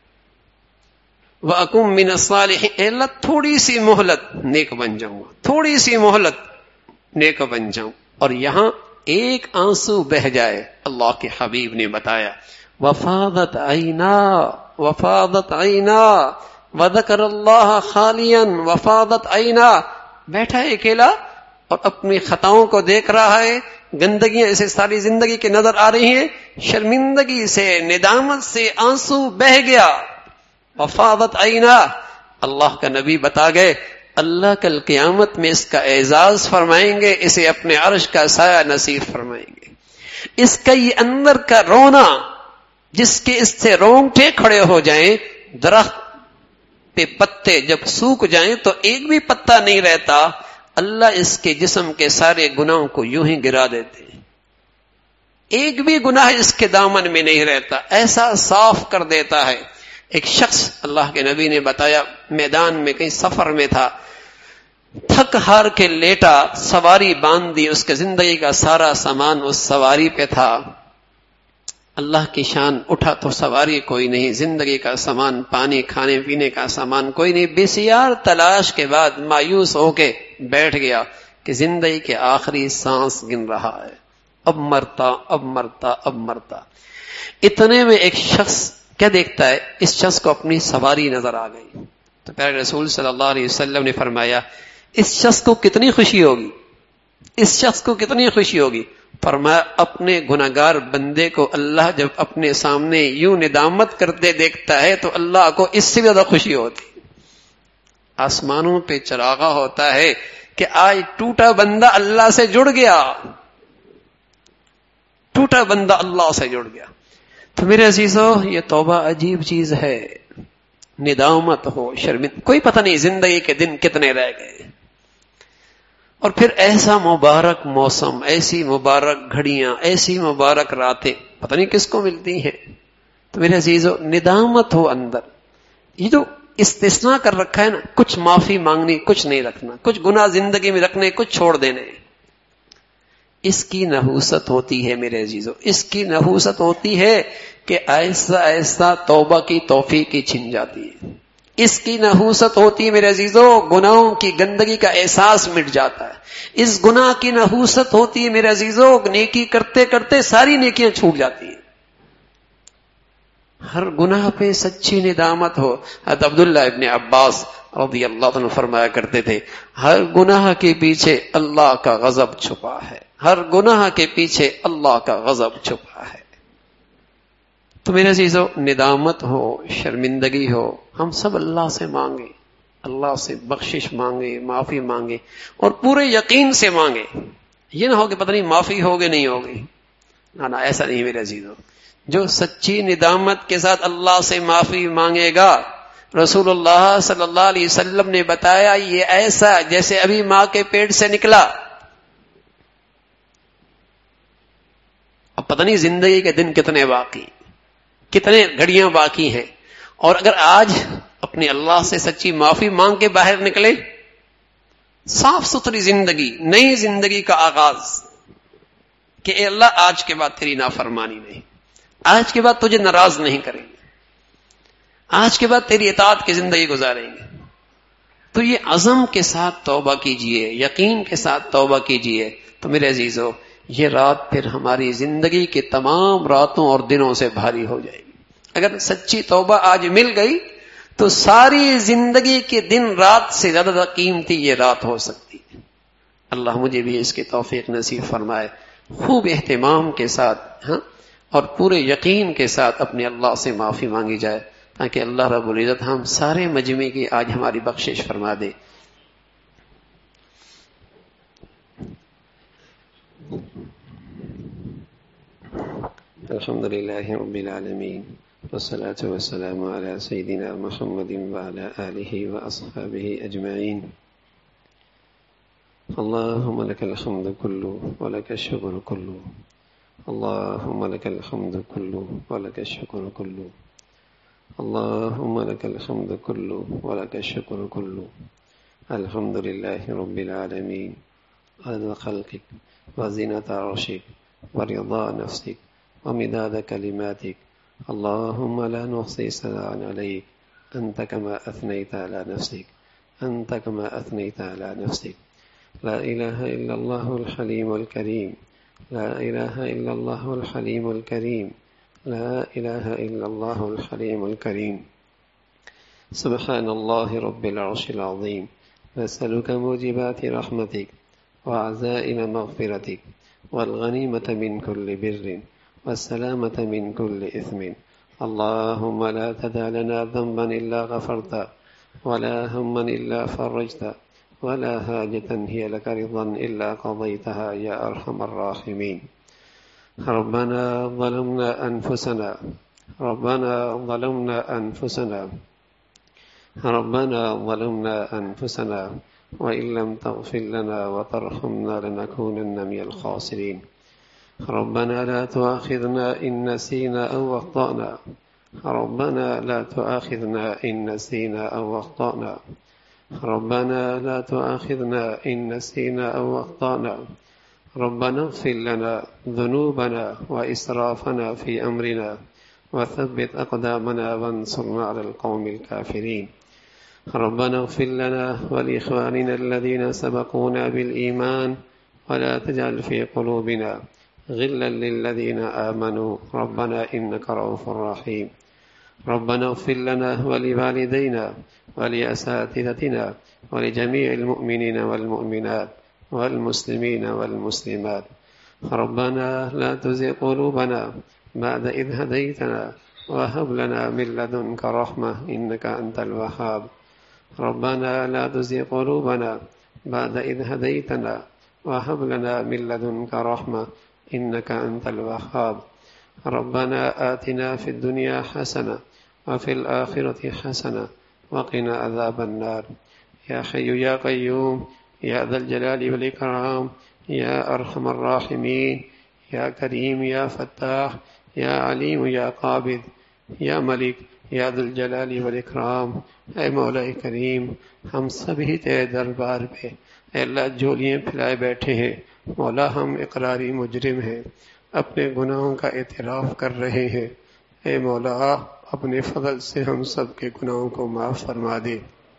وَأَكُن مِّنَ الصَّالِحِينَ۔ اے اللہ تھوڑی سی مہلت، نیک بن جاؤں گا، تھوڑی سی مہلت، نیک بن جاؤں۔ اور یہاں ایک آنسو بہ جائے، اللہ کے حبیب نے بتایا وفاضت عینا، وفاضت عینا وذکر اللہ خالیا وفاضت عینا۔ بیٹھا ہے اکیلا اور اپنی خطاؤں کو دیکھ رہا ہے، گندگیاں اسے ساری زندگی کے نظر آ رہی ہیں، شرمندگی سے، ندامت سے آنسو بہ گیا۔ وفاضت عینا، اللہ کا نبی بتا گئے اللہ کل قیامت میں اس کا اعزاز فرمائیں گے، اسے اپنے عرش کا سایہ نصیب فرمائیں گے۔ اس کا یہ اندر کا رونا، جس کے اس سے رونگٹے کھڑے ہو جائیں، درخت پہ پتے جب سوکھ جائیں تو ایک بھی پتا نہیں رہتا، اللہ اس کے جسم کے سارے گناہوں کو یوں ہی گرا دیتے، ایک بھی گناہ اس کے دامن میں نہیں رہتا، ایسا صاف کر دیتا ہے، ایک شخص اللہ کے نبی نے بتایا میدان میں کہیں سفر میں تھا، تھک ہار کے لیٹا، سواری باندھ دی، اس کے زندگی کا سارا سامان اس سواری پہ تھا. اللہ کی شان، اٹھا تو سواری کوئی نہیں، زندگی کا سامان، پانی کھانے پینے کا سامان کوئی نہیں. بسیار تلاش کے بعد مایوس ہو کے بیٹھ گیا کہ زندگی کے آخری سانس گن رہا ہے، اب مرتا اب مرتا اب مرتا. اتنے میں ایک شخص کیا دیکھتا ہے، اس شخص کو اپنی سواری نظر آ گئی. تو پیارے رسول صلی اللہ علیہ وسلم نے فرمایا اس شخص کو کتنی خوشی ہوگی، اس شخص کو کتنی خوشی ہوگی. فرمایا اپنے گناہگار بندے کو اللہ جب اپنے سامنے یوں ندامت کرتے دیکھتا ہے تو اللہ کو اس سے بھی زیادہ خوشی ہوتی. آسمانوں پہ چراغا ہوتا ہے کہ آج ٹوٹا بندہ اللہ سے جڑ گیا، ٹوٹا بندہ اللہ سے جڑ گیا. تو میرے عزیزو یہ توبہ عجیب چیز ہے. ندامت ہو، شرمندہ، کوئی پتہ نہیں زندگی کے دن کتنے رہ گئے، اور پھر ایسا مبارک موسم، ایسی مبارک گھڑیاں، ایسی مبارک راتیں پتہ نہیں کس کو ملتی ہیں. تو میرے عزیزو ندامت ہو اندر. یہ جو استثناء کر رکھا ہے نا، کچھ معافی مانگنی، کچھ نہیں رکھنا، کچھ گناہ زندگی میں رکھنے، کچھ چھوڑ دینے، اس کی نحوست ہوتی ہے میرے عزیزو. اس کی نحوست ہوتی ہے کہ آہستہ آہستہ توبہ کی توفیق کی چھن جاتی ہے. اس کی نحوست ہوتی ہے میرے عزیزو، گناہوں کی گندگی کا احساس مٹ جاتا ہے. اس گناہ کی نحوست ہوتی ہے میرے عزیزو، نیکی کرتے کرتے ساری نیکیاں چھوٹ جاتی ہیں. ہر گناہ پہ سچی ندامت ہو. حضرت عبداللہ ابن عباس رضی اللہ عنہ فرمایا کرتے تھے ہر گناہ کے پیچھے اللہ کا غضب چھپا ہے، ہر گناہ کے پیچھے اللہ کا غضب چھپا ہے. تو میرے عزیزو ندامت ہو، شرمندگی ہو، ہم سب اللہ سے مانگیں، اللہ سے بخشش مانگے، معافی مانگے، اور پورے یقین سے مانگے. یہ نہ ہو کہ پتہ نہیں معافی ہوگی نہیں ہوگی، نہ ایسا نہیں میرے عزیزو. جو سچی ندامت کے ساتھ اللہ سے معافی مانگے گا، رسول اللہ صلی اللہ علیہ وسلم نے بتایا یہ ایسا جیسے ابھی ماں کے پیٹ سے نکلا. اب پتہ نہیں زندگی کے دن کتنے باقی، کتنے گھڑیاں باقی ہیں، اور اگر آج اپنے اللہ سے سچی معافی مانگ کے باہر نکلے، صاف ستھری زندگی، نئی زندگی کا آغاز، کہ اے اللہ آج کے بعد تیری نافرمانی نہیں، آج کے بعد تجھے ناراض نہیں کریں گے، آج کے بعد تیری اطاعت کی زندگی گزاریں گے. تو یہ عزم کے ساتھ توبہ کیجئے، یقین کے ساتھ توبہ کیجئے. تو میرے عزیزو یہ رات پھر ہماری زندگی کے تمام راتوں اور دنوں سے بھاری ہو جائے گی. اگر سچی توبہ آج مل گئی تو ساری زندگی کے دن رات سے زیادہ قیمتی یہ رات ہو سکتی ہے. اللہ مجھے بھی اس کی توفیق نصیب فرمائے. خوب اہتمام کے ساتھ اور پورے یقین کے ساتھ اپنے اللہ سے معافی مانگی جائے، تاکہ اللہ رب العزت ہم سارے مجمع کی آج ہماری بخشش فرما دے. الحمد للہ رب العالمین، والصلاة والسلام علی سیدنا محمد وعلی آلہ واصحابہ اجمعین. اللہم لک الحمد کلہ ولک الشکر کلہ، اللہم لک الحمد کلہ ولک الشکر کلہ، اللہم لک الحمد کلہ ولک الشکر کلہ. الحمد للہ رب العالمین، عدد خلقک وزینۃ عرشک ورضا نفسک ومداد کلماتک. اللہم لا نحصی ثناء علیک انت کما اثنیت علی نفسک، انت کما اثنیت علی نفسک. لا الہ الا اللہ الحلیم الکریم، لا الہ الا اللہ الحلیم الکریم، لا الہ الا اللہ الحلیم الکریم. سبحان اللہ رب العرش العظیم. نسألک موجبات رحمتک وعزائم مغفرتک والغنیمة من كل بر والسلامة من كل إثم. اللهم لا تدع لنا ذنبا إلا غفرت، ولا هما إلا فرجت، ولا حاجة هي لك رضا إلا قضيتها يا أرحم الراحمين. ربنا ظلمنا أنفسنا، ربنا ظلمنا أنفسنا، ربنا ظلمنا أنفسنا وإن لم تغفر لنا وترحمنا لنكونن من الخاسرين. ربنا لا تؤاخذنا إن نسينا أو أخطأنا، ربنا لا تؤاخذنا إن نسينا أو أخطأنا ربنا لا تؤاخذنا إن نسينا أو أخطأنا ربنا اغفر لنا ذنوبنا وإسرافنا في أمرنا وثبت أقدامنا وانصرنا على القوم الكافرين ربنا اغفر لنا ولإخواننا الذين سبقونا بالإيمان ولا تجعل في قلوبنا غلا للذين آمنوا ربنا إنك رؤوف رحيم ربنا اغفر لنا ولوالدينا ولأساتذتنا ولجميع المؤمنين والمؤمنات والمسلمين والمسلمات ربنا لا تزغ قلوبنا بعد إذ هديتنا وهب لنا من لدنك رحمة إنك أنت الوهاب ربنا لا تزغ قلوبنا بعد إذ هديتنا وهب لنا من لدنك رحمة إنك أنت الوهاب ربنا آتنا في الدنيا حسنة وفي الآخرة حسنة وقنا عذاب النار يا حي يا قيوم يا ذا الجلال والإكرام يا أرحم الراحمين يا كريم يا فتاح يا عليم يا قابض یا ملک یا ذو الجلال والاکرام، اے مولا کریم ہم سبھی تیرے دربار پہ اے اللہ جھولیاں پھیلائے بیٹھے ہیں مولا، ہم اقراری مجرم ہیں، اپنے گناہوں کا اعتراف کر رہے ہیں، اے مولا اپنے فضل سے ہم سب کے گناہوں کو معاف فرما دے،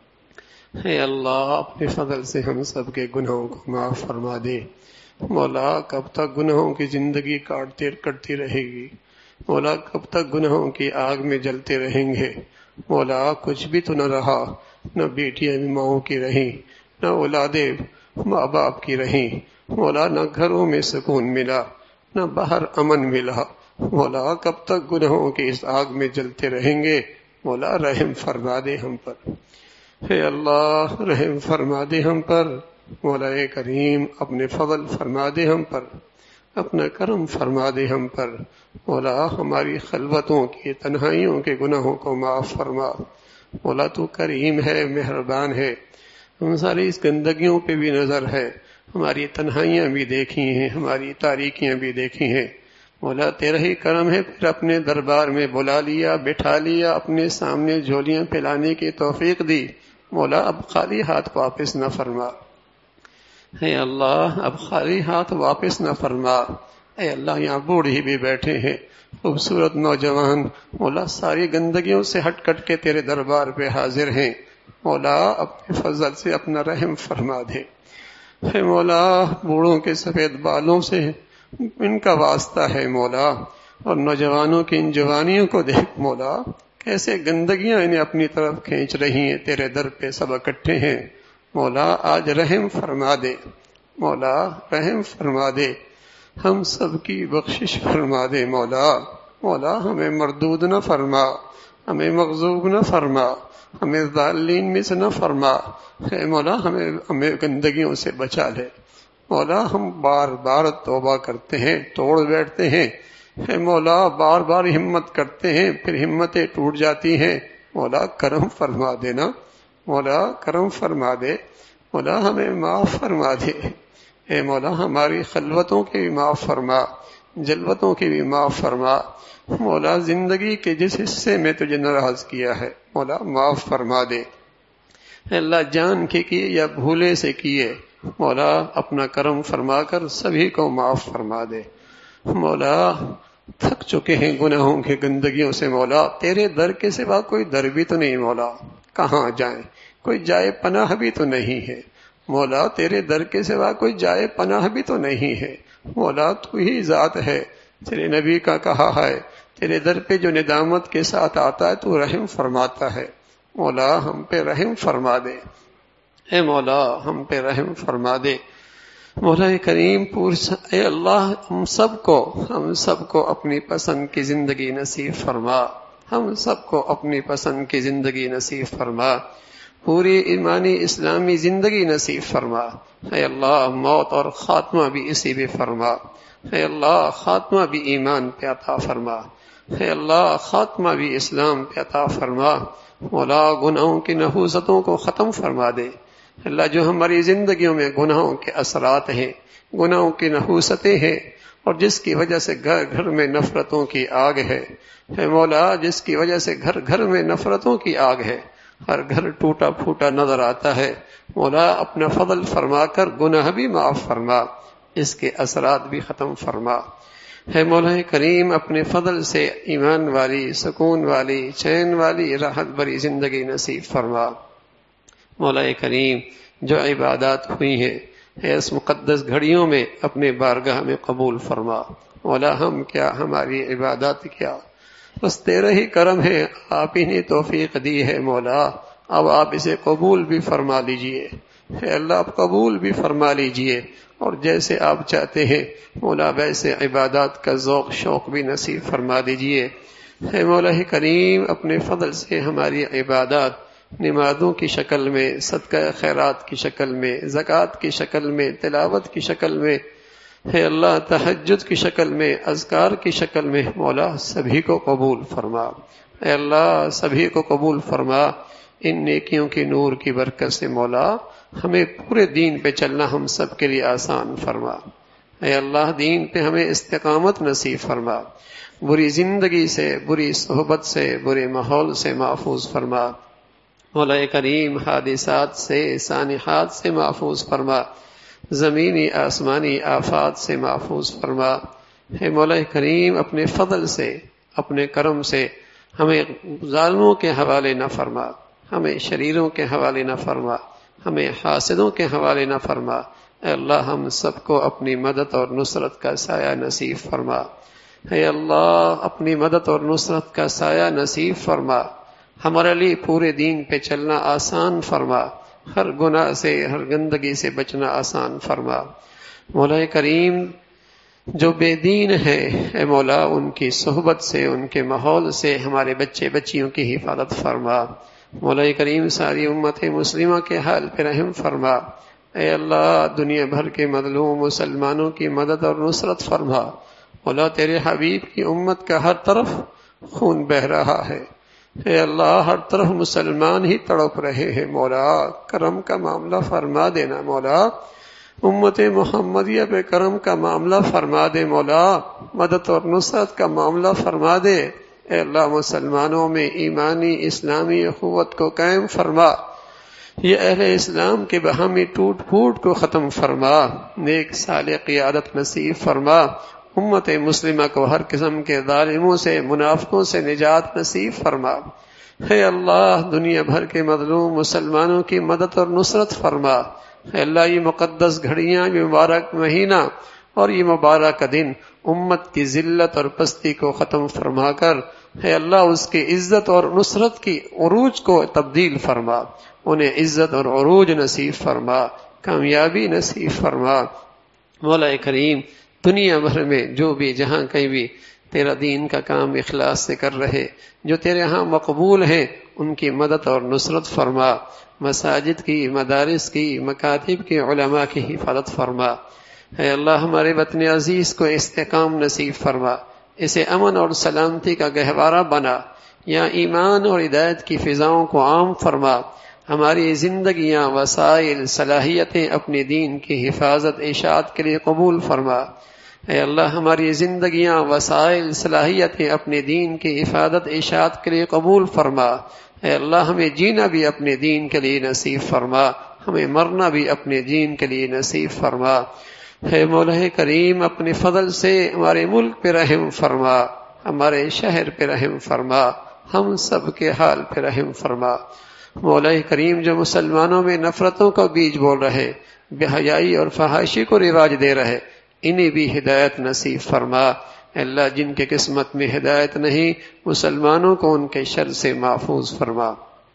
اے اللہ اپنے فضل سے ہم سب کے گناہوں کو معاف فرما دے۔ مولا کب تک گناہوں کی زندگی کٹتی رہے گی؟ مولا کب تک گناہوں کی آگ میں جلتے رہیں گے؟ مولا کچھ بھی تو نہ رہا، نہ بیٹیاں ماؤں کی رہیں، نہ اولادیں ماں باپ کی رہیں، مولا نہ گھروں میں سکون ملا، نہ باہر امن ملا، مولا کب تک گناہوں کی اس آگ میں جلتے رہیں گے؟ مولا رحم فرما دے ہم پر، اے اللہ رحم فرما دے ہم پر، مولا کریم اپنے فضل فرما دے ہم پر، اپنا کرم فرما دے ہم پر، مولا ہماری خلوتوں کی تنہائیوں کے گناہوں کو معاف فرما، مولا تو کریم ہے، مہربان ہے، ہم ساری اس گندگیوں پہ بھی نظر ہے، ہماری تنہائیاں بھی دیکھی ہیں، ہماری تاریکیاں بھی دیکھی ہیں، مولا تیرا ہی کرم ہے، پھر اپنے دربار میں بلا لیا، بٹھا لیا، اپنے سامنے جھولیاں پھیلانے کی توفیق دی، مولا اب خالی ہاتھ واپس نہ فرما، اے اللہ اب خالی ہاتھ واپس نہ فرما، اے اللہ یہاں بوڑھے بھی بیٹھے ہیں، خوبصورت نوجوان، مولا ساری گندگیوں سے ہٹ کٹ کے تیرے دربار پہ حاضر ہیں، مولا اپنے فضل سے اپنا رحم فرما دے، اے مولا بوڑھوں کے سفید بالوں سے ان کا واسطہ ہے مولا، اور نوجوانوں کی ان جوانیوں کو دیکھ مولا کیسے گندگیاں انہیں اپنی طرف کھینچ رہی ہیں، تیرے در پہ سب اکٹھے ہیں، مولا آج رحم فرما دے، مولا رحم فرما دے، ہم سب کی بخشش فرما دے مولا، مولا ہمیں مردود نہ فرما، ہمیں مغضوب نہ فرما، ہمیں ضالین میں سے نہ فرما، اے مولا ہمیں گندگیوں سے بچا لے، مولا ہم بار بار توبہ کرتے ہیں، توڑ بیٹھتے ہیں، اے مولا بار بار ہمت کرتے ہیں، پھر ہمتیں ٹوٹ جاتی ہیں، مولا کرم فرما دینا، مولا کرم فرما دے، مولا ہمیں معاف فرما دے، اے مولا ہماری خلوتوں کی بھی معاف فرما، جلوتوں کی بھی معاف فرما، مولا زندگی کے جس حصے میں تجھے ناراض کیا ہے مولا معاف فرما دے، اے اللہ جان کے کیے یا بھولے سے کیے مولا اپنا کرم فرما کر سبھی کو معاف فرما دے، مولا تھک چکے ہیں گناہوں کی گندگیوں سے مولا، تیرے در کے سوا کوئی در بھی تو نہیں مولا، کہاں جائیں، کوئی جائے پناہ بھی تو نہیں ہے مولا، تیرے در کے سوا کوئی جائے پناہ بھی تو نہیں ہے مولا، تو ہی ذات ہے، تیرے نبی کا کہا ہے تیرے در پہ جو ندامت کے ساتھ آتا ہے تو رحم فرماتا ہے، مولا ہم پہ رحم فرما دے، اے مولا ہم پہ رحم فرما دے، مولا کریم اے اللہ ہم سب کو اپنی پسند کی زندگی نصیب فرما، ہم سب کو اپنی پسند کی زندگی نصیب فرما، پوری ایمانی اسلامی زندگی نصیب فرما، اے اللہ موت اور خاتمہ بھی اسی بھی فرما، اے اللہ خاتمہ بھی ایمان پہ عطا فرما، اے اللہ خاتمہ بھی اسلام پہ عطا فرما، مولا گناہوں کی نحوستوں کو ختم فرما دے، اللہ جو ہماری زندگیوں میں گناہوں کے اثرات ہیں، گناہوں کی نحوستیں ہیں اور جس کی وجہ سے گھر گھر میں نفرتوں کی آگ ہے. اے مولا جس کی وجہ سے گھر گھر میں نفرتوں کی آگ ہے، ہر گھر ٹوٹا پھوٹا نظر آتا ہے. مولا اپنا فضل فرما کر گناہ بھی معاف فرما، اس کے اثرات بھی ختم فرما. ہے مولا کریم اپنے فضل سے ایمان والی، سکون والی، چین والی، راحت بھری زندگی نصیب فرما. مولا کریم جو عبادات ہوئی ہیں اس مقدس گھڑیوں میں اپنے بارگاہ میں قبول فرما. مولا ہم کیا، ہماری عبادات کیا، بس تیرا ہی کرم ہے، آپ ہی نے توفیق دی ہے. مولا اب آپ اسے قبول بھی فرما لیجئے. اے اللہ آپ قبول بھی فرما لیجئے، اور جیسے آپ چاہتے ہیں مولا ویسے عبادات کا ذوق شوق بھی نصیب فرما دیجئے. اے مولا کریم اپنے فضل سے ہماری عبادات نمازوں کی شکل میں، صدقہ خیرات کی شکل میں، زکوٰۃ کی شکل میں، تلاوت کی شکل میں، اے اللہ تہجد کی شکل میں، اذکار کی شکل میں، مولا سبھی کو قبول فرما. اے اللہ سبھی کو قبول فرما. ان نیکیوں کی نور کی برکت سے مولا ہمیں پورے دین پہ چلنا ہم سب کے لیے آسان فرما. اے اللہ دین پہ ہمیں استقامت نصیب فرما. بری زندگی سے، بری صحبت سے، برے ماحول سے محفوظ فرما. مولا کریم حادثات سے، سانحات سے محفوظ فرما. زمینی آسمانی آفات سے محفوظ فرما. اے مولا کریم اپنے فضل سے، اپنے کرم سے ہمیں ظالموں کے حوالے نہ فرما، ہمیں شریروں کے حوالے نہ فرما، ہمیں حاسدوں کے حوالے نہ فرما. اے اللہ ہم سب کو اپنی مدد اور نصرت کا سایہ نصیب فرما. اے اللہ اپنی مدد اور نصرت کا سایہ نصیب فرما. ہمارے لیے پورے دین پہ چلنا آسان فرما. ہر گناہ سے، ہر گندگی سے بچنا آسان فرما. مولا کریم جو بے دین ہے اے مولا ان کی صحبت سے، ان کے ماحول سے ہمارے بچے بچیوں کی حفاظت فرما. مولا کریم ساری امت مسلمہ کے حال پہ رحم فرما. اے اللہ دنیا بھر کے مظلوم مسلمانوں کی مدد اور نصرت فرما. مولا تیرے حبیب کی امت کا ہر طرف خون بہہ رہا ہے. اے اللہ ہر طرف مسلمان ہی تڑپ رہے ہیں. مولا کرم کا معاملہ فرما دینا. مولا امت محمدیہ پہ کرم کا معاملہ فرما دے. مولا مدد اور نصرت کا معاملہ فرما دے. اے اللہ مسلمانوں میں ایمانی اسلامی اخوت کو قائم فرما. یہ اہل اسلام کے باہمی ٹوٹ پھوٹ کو ختم فرما. نیک صالح قیادت نصیب فرما. امت مسلمہ کو ہر قسم کے ظالموں سے، منافقوں سے نجات نصیب فرما. اے اللہ دنیا بھر کے مظلوم مسلمانوں کی مدد اور نصرت فرما. اے اللہ یہ مقدس گھڑیاں، یہ مبارک مہینہ اور یہ مبارک دن امت کی ذلت اور پستی کو ختم فرما کر اے اللہ اس کی عزت اور نصرت کی عروج کو تبدیل فرما. انہیں عزت اور عروج نصیب فرما، کامیابی نصیب فرما. مولا کریم دنیا بھر میں جو بھی جہاں کہیں بھی تیرا دین کا کام اخلاص سے کر رہے، جو تیرے ہاں مقبول ہیں، ان کی مدد اور نصرت فرما. مساجد کی، مدارس کی، مکاتب کی، علماء کی حفاظت فرما. اے اللہ ہمارے وطن عزیز کو استحکام نصیب فرما. اسے امن اور سلامتی کا گہوارہ بنا. یا ایمان اور ہدایت کی فضاؤں کو عام فرما. ہماری زندگیاں، وسائل، صلاحیتیں اپنے دین کی حفاظت اشاعت کے لیے قبول فرما. اے اللہ ہماری زندگیاں، وسائل، صلاحیتیں اپنے دین کی حفاظت اشاعت کے لیے قبول فرما. اے اللہ ہمیں جینا بھی اپنے دین کے لیے نصیب فرما، ہمیں مرنا بھی اپنے دین کے لیے نصیب فرما. اے مولا کریم اپنے فضل سے ہمارے ملک پہ رحم فرما، ہمارے شہر پہ رحم فرما، ہم سب کے حال پہ رحم فرما. مولا کریم جو مسلمانوں میں نفرتوں کا بیج بول رہے، بے حیائی اور فحاشی کو رواج دے رہے، انہیں بھی ہدایت نصیب فرما. اللہ جن کے قسمت میں ہدایت نہیں، مسلمانوں کو ان کے شر سے محفوظ فرما.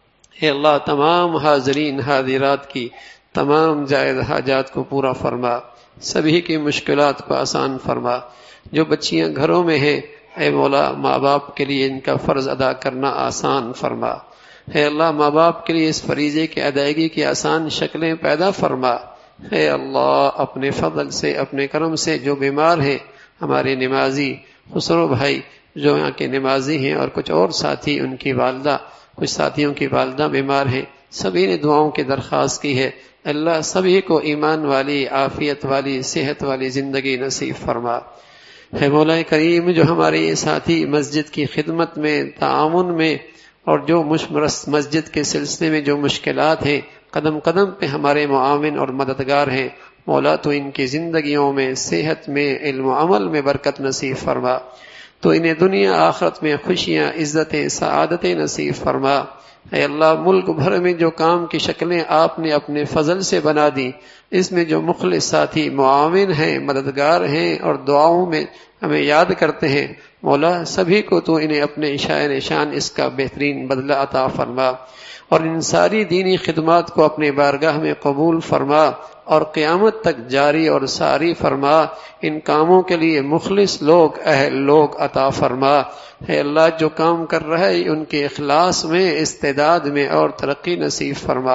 اے اللہ تمام حاضرین حاضرات کی تمام جائز حاجات کو پورا فرما، سبھی کی مشکلات کو آسان فرما. جو بچیاں گھروں میں ہیں اے مولا ماں باپ کے لیے ان کا فرض ادا کرنا آسان فرما. اے اللہ ماں باپ کے لیے اس فریضے کی ادائیگی کی آسان شکلیں پیدا فرما. اے اللہ اپنے فضل سے، اپنے کرم سے جو بیمار ہیں، ہمارے نمازی خسرو بھائی جو یہاں کے نمازی ہیں اور کچھ اور ساتھی، ان کی والدہ، کچھ ساتھیوں کی والدہ بیمار ہیں، سبھی نے دعاؤں کی درخواست کی ہے. اللہ سبھی کو ایمان والی، عافیت والی، صحت والی زندگی نصیب فرما. ہے مولا کریم جو ہمارے یہ ساتھی مسجد کی خدمت میں تعاون میں اور جو مسجد کے سلسلے میں جو مشکلات ہیں قدم قدم پہ ہمارے معاون اور مددگار ہیں، مولا تو ان کی زندگیوں میں صحت میں علم و عمل میں برکت نصیب فرما، تو انہیں دنیا آخرت میں خوشیاں عزتیں سعادتیں نصیب فرما۔ اے اللہ ملک بھر میں جو کام کی شکلیں آپ نے اپنے فضل سے بنا دی، اس میں جو مخلص ساتھی معاون ہیں مددگار ہیں اور دعاؤں میں ہمیں یاد کرتے ہیں، مولا سبھی کو تو انہیں اپنے عشاء نشان اس کا بہترین بدلہ عطا فرما، اور ان ساری دینی خدمات کو اپنے بارگاہ میں قبول فرما اور قیامت تک جاری اور ساری فرما۔ ان کاموں کے لیے مخلص لوگ اہل لوگ عطا فرما۔ اے اللہ جو کام کر رہا ہے ان کے اخلاص میں استعداد میں اور ترقی نصیب فرما۔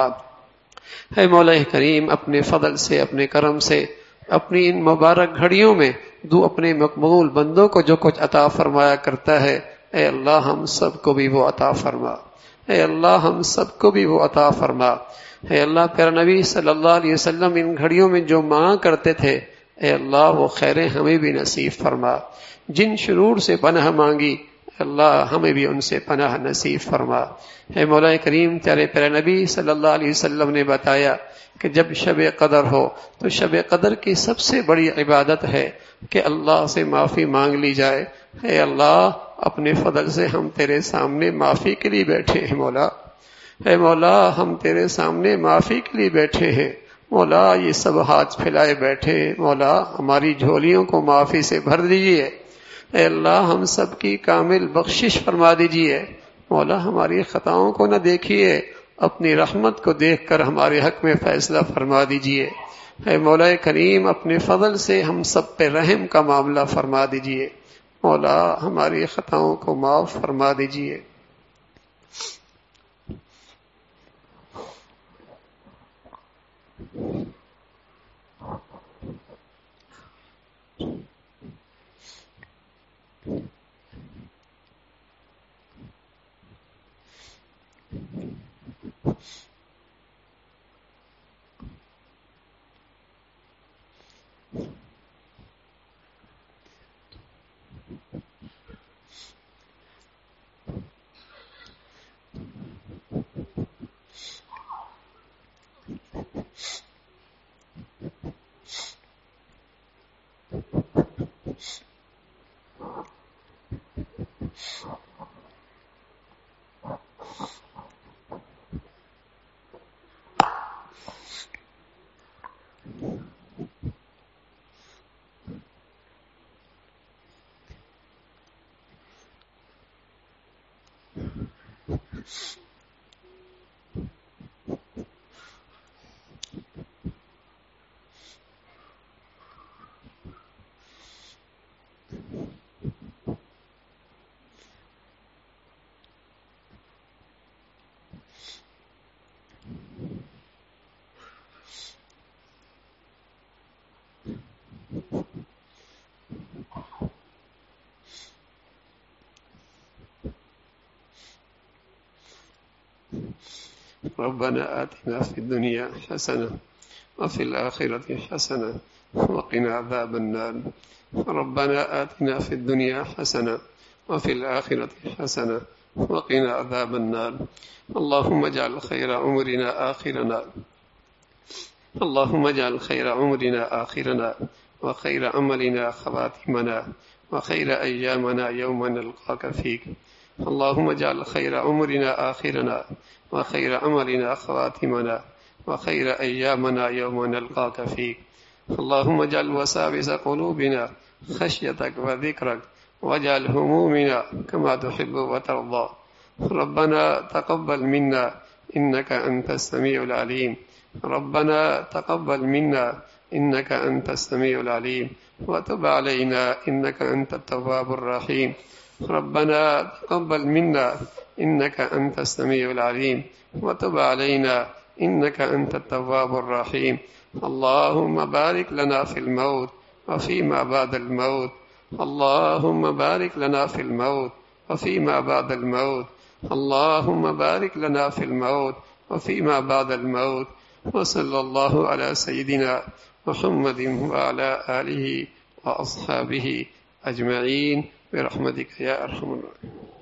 اے مولا کریم اپنے فضل سے اپنے کرم سے اپنی ان مبارک گھڑیوں میں اپنے مقبول بندوں کو جو کچھ عطا فرمایا کرتا ہے، اے اللہ ہم سب کو بھی وہ عطا فرما، اے اللہ ہم سب کو بھی وہ عطا فرما۔ اے اللہ پیارا نبی صلی اللہ علیہ وسلم ان گھڑیوں میں جو مانگ کرتے تھے، اے اللہ وہ خیریں ہمیں بھی نصیب فرما۔ جن شرور سے پناہ مانگی، اے اللہ ہمیں بھی ان سے پناہ نصیب فرما۔ اے مولا کریم تیرے پیارے نبی صلی اللہ علیہ وسلم نے بتایا کہ جب شب قدر ہو تو شب قدر کی سب سے بڑی عبادت ہے کہ اللہ سے معافی مانگ لی جائے۔ اے اللہ اپنے فضل سے ہم تیرے سامنے معافی کے لیے بیٹھے ہیں مولا، اے مولا ہم تیرے سامنے معافی کے لیے بیٹھے ہیں مولا، یہ سب ہاتھ پھیلائے بیٹھے، مولا ہماری جھولیوں کو معافی سے بھر دیجیے، اے اللہ ہم سب کی کامل بخشش فرما دیجیے، مولا ہماری خطاؤں کو نہ دیکھیے، اپنی رحمت کو دیکھ کر ہمارے حق میں فیصلہ فرما دیجیے، اے مولا کریم اپنے فضل سے ہم سب پہ رحم کا معاملہ فرما دیجیے، مولا ہماری خطاؤں کو معاف فرما دیجیے۔ ربنا آتنا في الدنيا حسنة وفي الآخرة حسنة وقنا عذاب النار ربنا آتنا في الدنيا حسنة وفي الآخرة حسنة وقنا عذاب النار اللهم اجعل خير عمرنا آخرنا اللهم اجعل خير عمرنا آخرنا وخير عملنا خواتمنا وخير أيامنا يوم نلقاك فيك اللهم اجعل خير عمرنا آخرنا وخير عملنا خواتمنا وخير أيامنا يوم نلقاك فيك اللهم اجعل وساوس قلوبنا خشيتك وذكرك واجعل همومنا كما تحب وترضى ربنا تقبل منا إنك أنت السميع العليم ربنا تقبل منا إنك أنت السميع العليم وتب علينا إنك أنت التواب الرحيم ربنا تقبل منا إنك أنت السميع العليم وتب علينا إنك أنت التواب الرحيم اللهم بارك لنا في الموت وفيما بعد الموت اللهم بارك لنا في الموت وفيما بعد الموت اللهم بارك لنا في الموت وفيما بعد الموت وصلى الله على سيدنا محمد وعلى آله وأصحابه أجمعين برحمتك يا أرحم الراحمين.